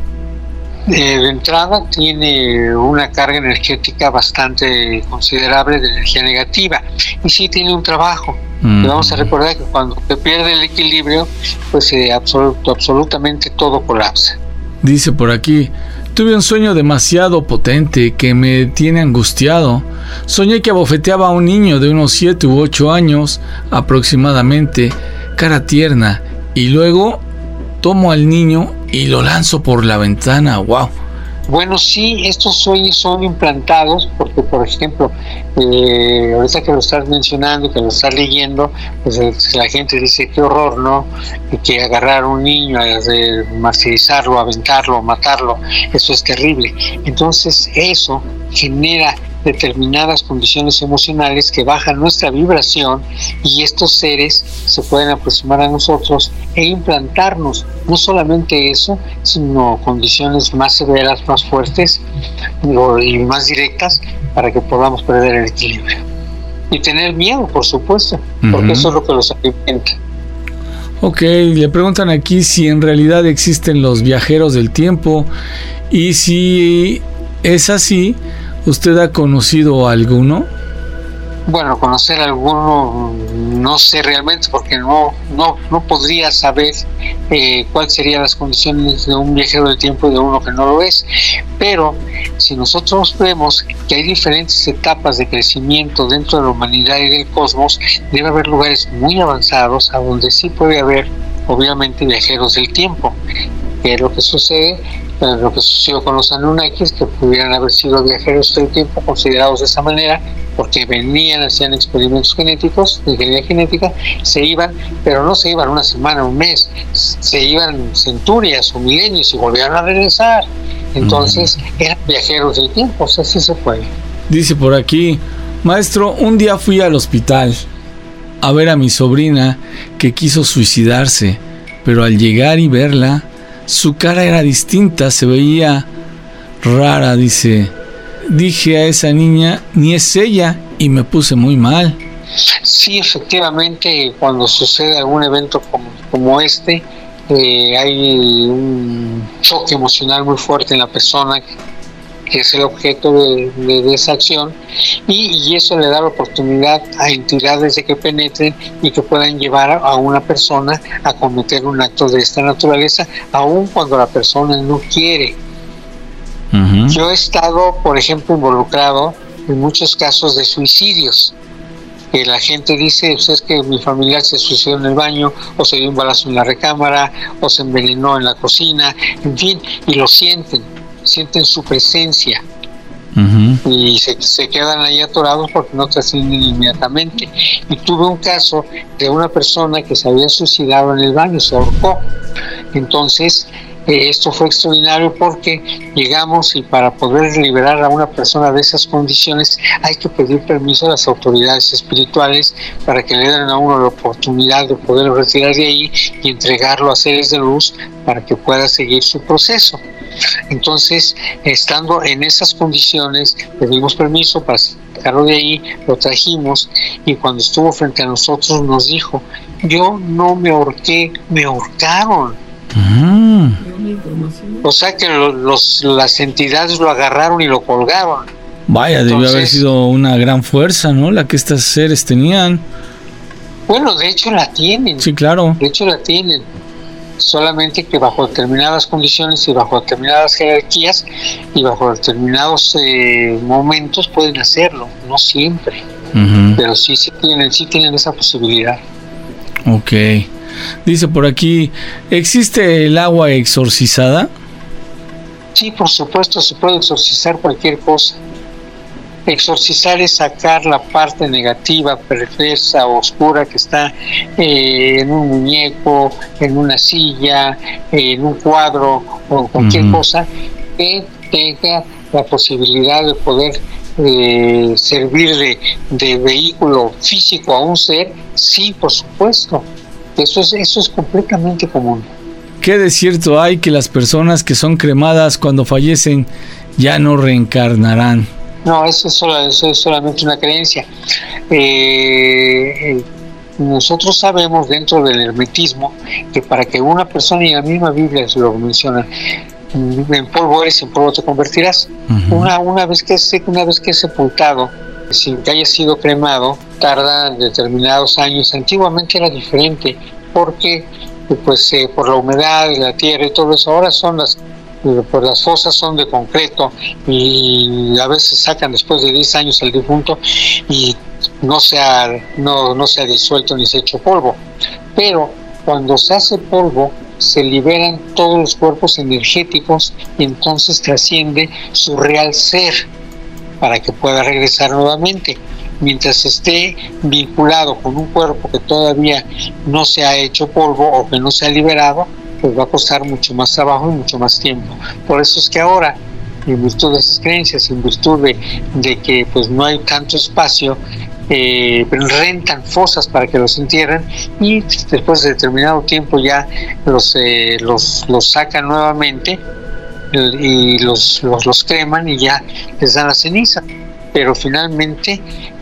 De entrada tiene una carga energética bastante considerable de energía negativa, y sí tiene un trabajo. Vamos a recordar que cuando se pierde el equilibrio, pues absolutamente todo colapsa. Dice por aquí, tuve un sueño demasiado potente que me tiene angustiado. Soñé que abofeteaba a un niño de unos 7 u 8 años aproximadamente, cara tierna, y luego tomo al niño y lo lanzo por la ventana. ¡Wow! Bueno, sí, estos sueños son implantados porque, por ejemplo, ahorita que lo estás mencionando, que lo estás leyendo, pues la gente dice qué horror, ¿no? Que agarrar a un niño, martirizarlo, aventarlo, matarlo, eso es terrible. Entonces eso genera determinadas condiciones emocionales que bajan nuestra vibración, y estos seres se pueden aproximar a nosotros e implantarnos no solamente eso, sino condiciones más severas, más fuertes y más directas, para que podamos perder el equilibrio y tener miedo, por supuesto, porque eso es lo que los alimenta. Ok, le preguntan aquí si en realidad existen los viajeros del tiempo, y si es así, ¿usted ha conocido a alguno? Bueno, conocer a alguno no sé realmente, porque no podría saber cuáles serían las condiciones de un viajero del tiempo y de uno que no lo es. Pero si nosotros vemos que hay diferentes etapas de crecimiento dentro de la humanidad y del cosmos, debe haber lugares muy avanzados a donde sí puede haber, obviamente, viajeros del tiempo. ¿Qué es lo que sucede? Lo que sucedió con los Anunnakis, que pudieran haber sido viajeros del tiempo, considerados de esa manera, porque venían, hacían experimentos genéticos, de ingeniería genética, se iban, pero no se iban una semana, un mes, se iban centurias o milenios y volvieron a regresar. Entonces eran viajeros del tiempo, o sea, sí se puede. Dice por aquí, maestro, un día fui al hospital a ver a mi sobrina que quiso suicidarse, pero al llegar y verla, su cara era distinta, se veía rara. Dice, dije a esa niña, ni es ella, y me puse muy mal. Sí, efectivamente, cuando sucede algún evento como este, hay un choque emocional muy fuerte en la persona que es el objeto de esa acción, y eso le da la oportunidad a entidades de que penetren y que puedan llevar a una persona a cometer un acto de esta naturaleza, aun cuando la persona no quiere. Yo he estado, por ejemplo, involucrado en muchos casos de suicidios, que la gente dice, pues es que mi familiar se suicidó en el baño, o se dio un balazo en la recámara, o se envenenó en la cocina, en fin, y lo sienten su presencia. Y se quedan ahí atorados porque no trascienden inmediatamente. Y tuve un caso de una persona que se había suicidado en el baño, se ahorcó. Entonces esto fue extraordinario porque llegamos, y para poder liberar a una persona de esas condiciones hay que pedir permiso a las autoridades espirituales para que le den a uno la oportunidad de poder retirar de ahí y entregarlo a seres de luz para que pueda seguir su proceso. Entonces, estando en esas condiciones, pedimos permiso para sacarlo de ahí, lo trajimos, y cuando estuvo frente a nosotros nos dijo, yo no me ahorqué, me ahorcaron. O sea que las entidades lo agarraron y lo colgaron. Vaya, debió haber sido una gran fuerza, ¿no? La que estos seres tenían. Bueno, de hecho la tienen. Sí, claro. De hecho la tienen. Solamente que bajo determinadas condiciones y bajo determinadas jerarquías y bajo determinados momentos pueden hacerlo. No siempre. Pero sí tienen esa posibilidad. Ok. Dice por aquí, ¿existe el agua exorcizada? Sí, por supuesto, se puede exorcizar cualquier cosa. Exorcizar es sacar la parte negativa, perversa, oscura que está en un muñeco, en una silla, en un cuadro o cualquier cosa que tenga la posibilidad de poder servir de vehículo físico a un ser. Sí, por supuesto. Eso es completamente común. ¿Qué de cierto hay que las personas que son cremadas cuando fallecen ya no reencarnarán? No, eso es solamente una creencia. Nosotros sabemos dentro del hermetismo que para que una persona, y la misma Biblia se lo menciona, en polvo eres, en polvo te convertirás. Una vez que es sepultado, sin que haya sido cremado, tarda determinados años. Antiguamente era diferente, porque por la humedad de la tierra y todo eso. Ahora son las fosas son de concreto y a veces sacan después de 10 años el difunto y no se ha disuelto ni se ha hecho polvo. Pero cuando se hace polvo se liberan todos los cuerpos energéticos y entonces trasciende su real ser para que pueda regresar nuevamente. Mientras esté vinculado con un cuerpo que todavía no se ha hecho polvo o que no se ha liberado, pues va a costar mucho más trabajo y mucho más tiempo. Por eso es que ahora, en virtud de esas creencias, en virtud de que pues no hay tanto espacio, rentan fosas para que los entierren y después de determinado tiempo ya los sacan nuevamente y los creman y ya les dan la ceniza. Pero finalmente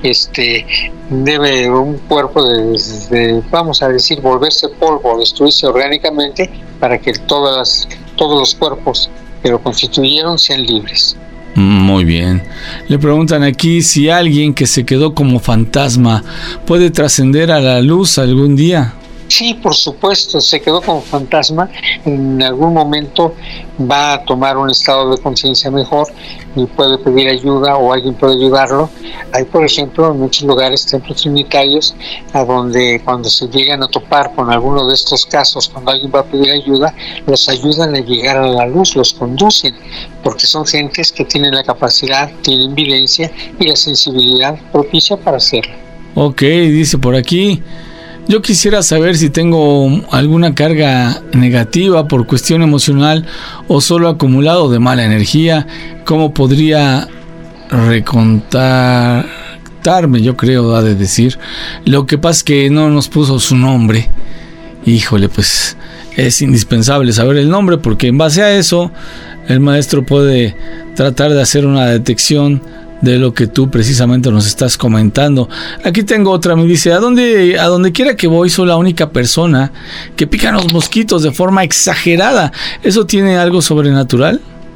debe un cuerpo vamos a decir, volverse polvo, destruirse orgánicamente para que todos los cuerpos que lo constituyeron sean libres. Muy bien. Le preguntan aquí si alguien que se quedó como fantasma puede trascender a la luz algún día. Sí, por supuesto, se quedó como fantasma, en algún momento va a tomar un estado de conciencia mejor y puede pedir ayuda o alguien puede ayudarlo. Hay, por ejemplo, en muchos lugares, templos trinitarios, a donde cuando se llegan a topar con alguno de estos casos, cuando alguien va a pedir ayuda, los ayudan a llegar a la luz, los conducen, porque son gentes que tienen la capacidad, tienen evidencia y la sensibilidad propicia para hacerlo. Ok, dice por aquí, yo quisiera saber si tengo alguna carga negativa por cuestión emocional o solo acumulado de mala energía. ¿Cómo podría recontactarme? Yo creo, ha de decir. Lo que pasa es que no nos puso su nombre. Híjole, pues es indispensable saber el nombre porque en base a eso el maestro puede tratar de hacer una detección de lo que tú precisamente nos estás comentando. Aquí tengo otra, me dice, a donde quiera que voy soy la única persona que pican los mosquitos de forma exagerada. ¿Eso tiene algo sobrenatural?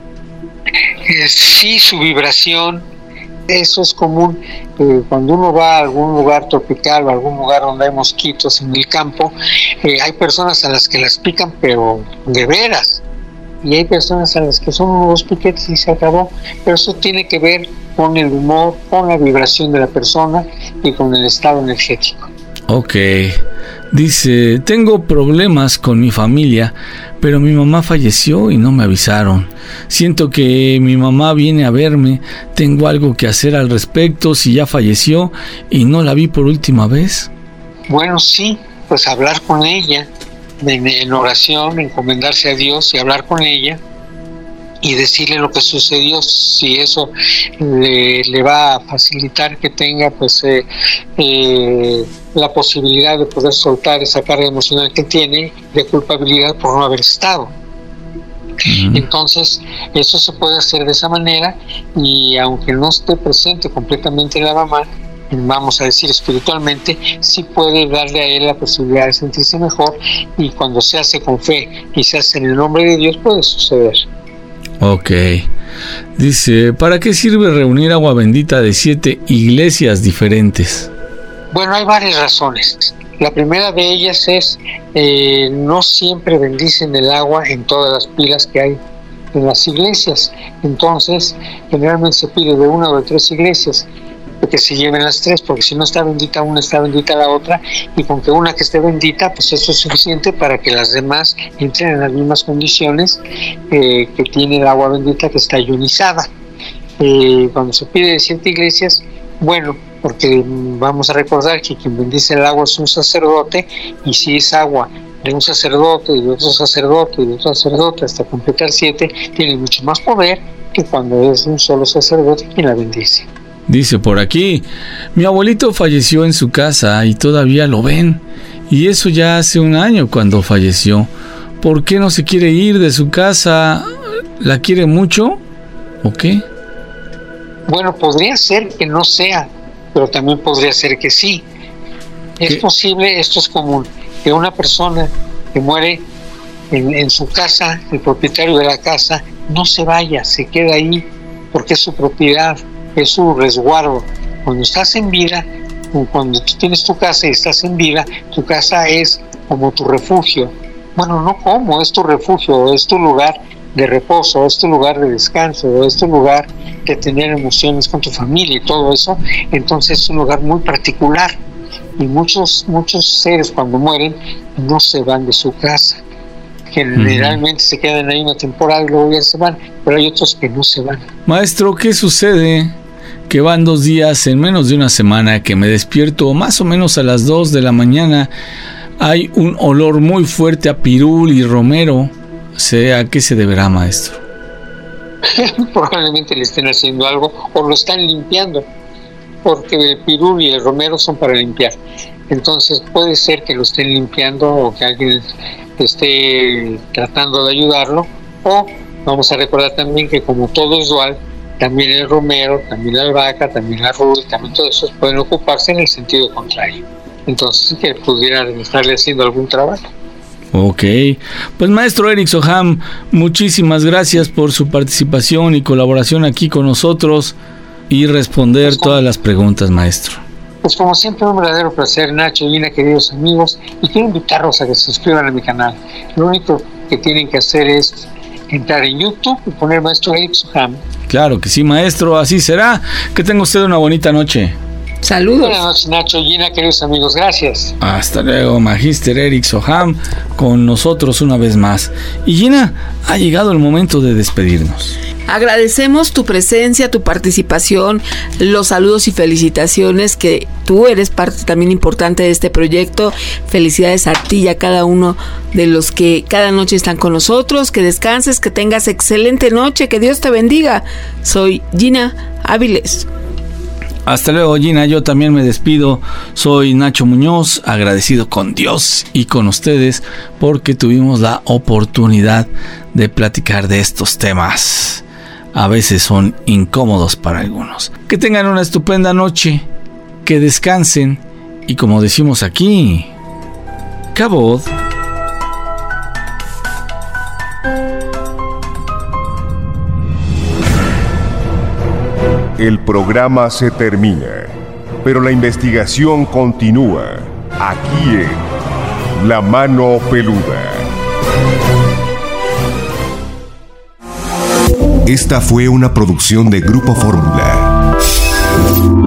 Sí, su vibración, eso es común. Cuando uno va a algún lugar tropical o algún lugar donde hay mosquitos en el campo, hay personas a las que las pican, pero de veras. Y hay personas a las que son unos piquetes y se acabó. Pero eso tiene que ver con el humor, con la vibración de la persona y con el estado energético. Ok. Dice, tengo problemas con mi familia, pero mi mamá falleció y no me avisaron. Siento que mi mamá viene a verme. ¿Tengo algo que hacer al respecto si ya falleció y no la vi por última vez? Bueno, sí, pues hablar con ella. En oración, encomendarse a Dios y hablar con ella y decirle lo que sucedió, si eso le va a facilitar que tenga pues la posibilidad de poder soltar esa carga emocional que tiene de culpabilidad por no haber estado. Entonces eso se puede hacer de esa manera y aunque no esté presente completamente la mamá, vamos a decir espiritualmente, sí puede darle a él la posibilidad de sentirse mejor, y cuando se hace con fe y se hace en el nombre de Dios puede suceder. Ok. Dice, ¿para qué sirve reunir agua bendita de 7 iglesias diferentes? Bueno, hay varias razones. La primera de ellas es, no siempre bendicen el agua en todas las pilas que hay en las iglesias. Entonces, generalmente se pide de 1 o de 3 iglesias que se lleven las 3, porque si no está bendita una, está bendita la otra, y con que una que esté bendita, pues eso es suficiente para que las demás entren en las mismas condiciones que tiene el agua bendita, que está ionizada. Cuando se pide de 7 iglesias, bueno, porque vamos a recordar que quien bendice el agua es un sacerdote, y si es agua de un sacerdote y de otro sacerdote y de otro sacerdote hasta completar 7, tiene mucho más poder que cuando es un solo sacerdote quien la bendice. Dice por aquí, mi abuelito falleció en su casa y todavía lo ven, y eso ya hace 1 año cuando falleció. ¿Por qué no se quiere ir de su casa? ¿La quiere mucho o qué? Bueno, podría ser que no sea, pero también podría ser que sí. Es posible, esto es común, que una persona que muere en su casa, el propietario de la casa, no se vaya, se queda ahí porque es su propiedad, es su resguardo. Cuando estás en vida, cuando tú tienes tu casa y estás en vida, tu casa es como tu refugio. Bueno, no como, es tu refugio, es tu lugar de reposo, es tu lugar de descanso, es tu lugar de tener emociones con tu familia y todo eso. Entonces es un lugar muy particular, y muchos seres cuando mueren no se van de su casa. Generalmente se quedan ahí una temporada y luego ya se van, pero hay otros que no se van. Maestro, ¿qué sucede? Que van 2 días en menos de 1 semana que me despierto más o menos a las 2 de la mañana. Hay un olor muy fuerte a pirul y romero. ¿A qué se deberá, maestro? Probablemente le estén haciendo algo o lo están limpiando, porque el pirul y el romero son para limpiar. Entonces puede ser que lo estén limpiando o que alguien esté tratando de ayudarlo, o vamos a recordar también que como todo es dual, también el romero, también la albahaca, también la ruda, también todos esos pueden ocuparse en el sentido contrario. Entonces que pudieran estarle haciendo algún trabajo. Ok, pues maestro Eric Soham, muchísimas gracias por su participación y colaboración aquí con nosotros y responder todas las preguntas, maestro. Pues como siempre, un verdadero placer, Nacho y Gina, queridos amigos, y quiero invitarlos a que se suscriban a mi canal. Lo único que tienen que hacer es entrar en YouTube y poner maestro Eric Soham. Claro que sí, maestro, así será. Que tenga usted una bonita noche. Saludos. Buenas noches, Nacho y Gina, queridos amigos, gracias. Hasta luego, Magister Eric Soham, con nosotros una vez más. Y Gina, ha llegado el momento de despedirnos. Agradecemos tu presencia, tu participación, los saludos y felicitaciones, que tú eres parte también importante de este proyecto. Felicidades a ti y a cada uno de los que cada noche están con nosotros. Que descanses, que tengas excelente noche, que Dios te bendiga. Soy Gina Áviles. Hasta luego, Gina, yo también me despido. Soy Nacho Muñoz, agradecido con Dios y con ustedes porque tuvimos la oportunidad de platicar de estos temas. A veces son incómodos para algunos. Que tengan una estupenda noche, que descansen y, como decimos aquí, Cabot. El programa se termina, pero la investigación continúa aquí en La Mano Peluda. Esta fue una producción de Grupo Fórmula.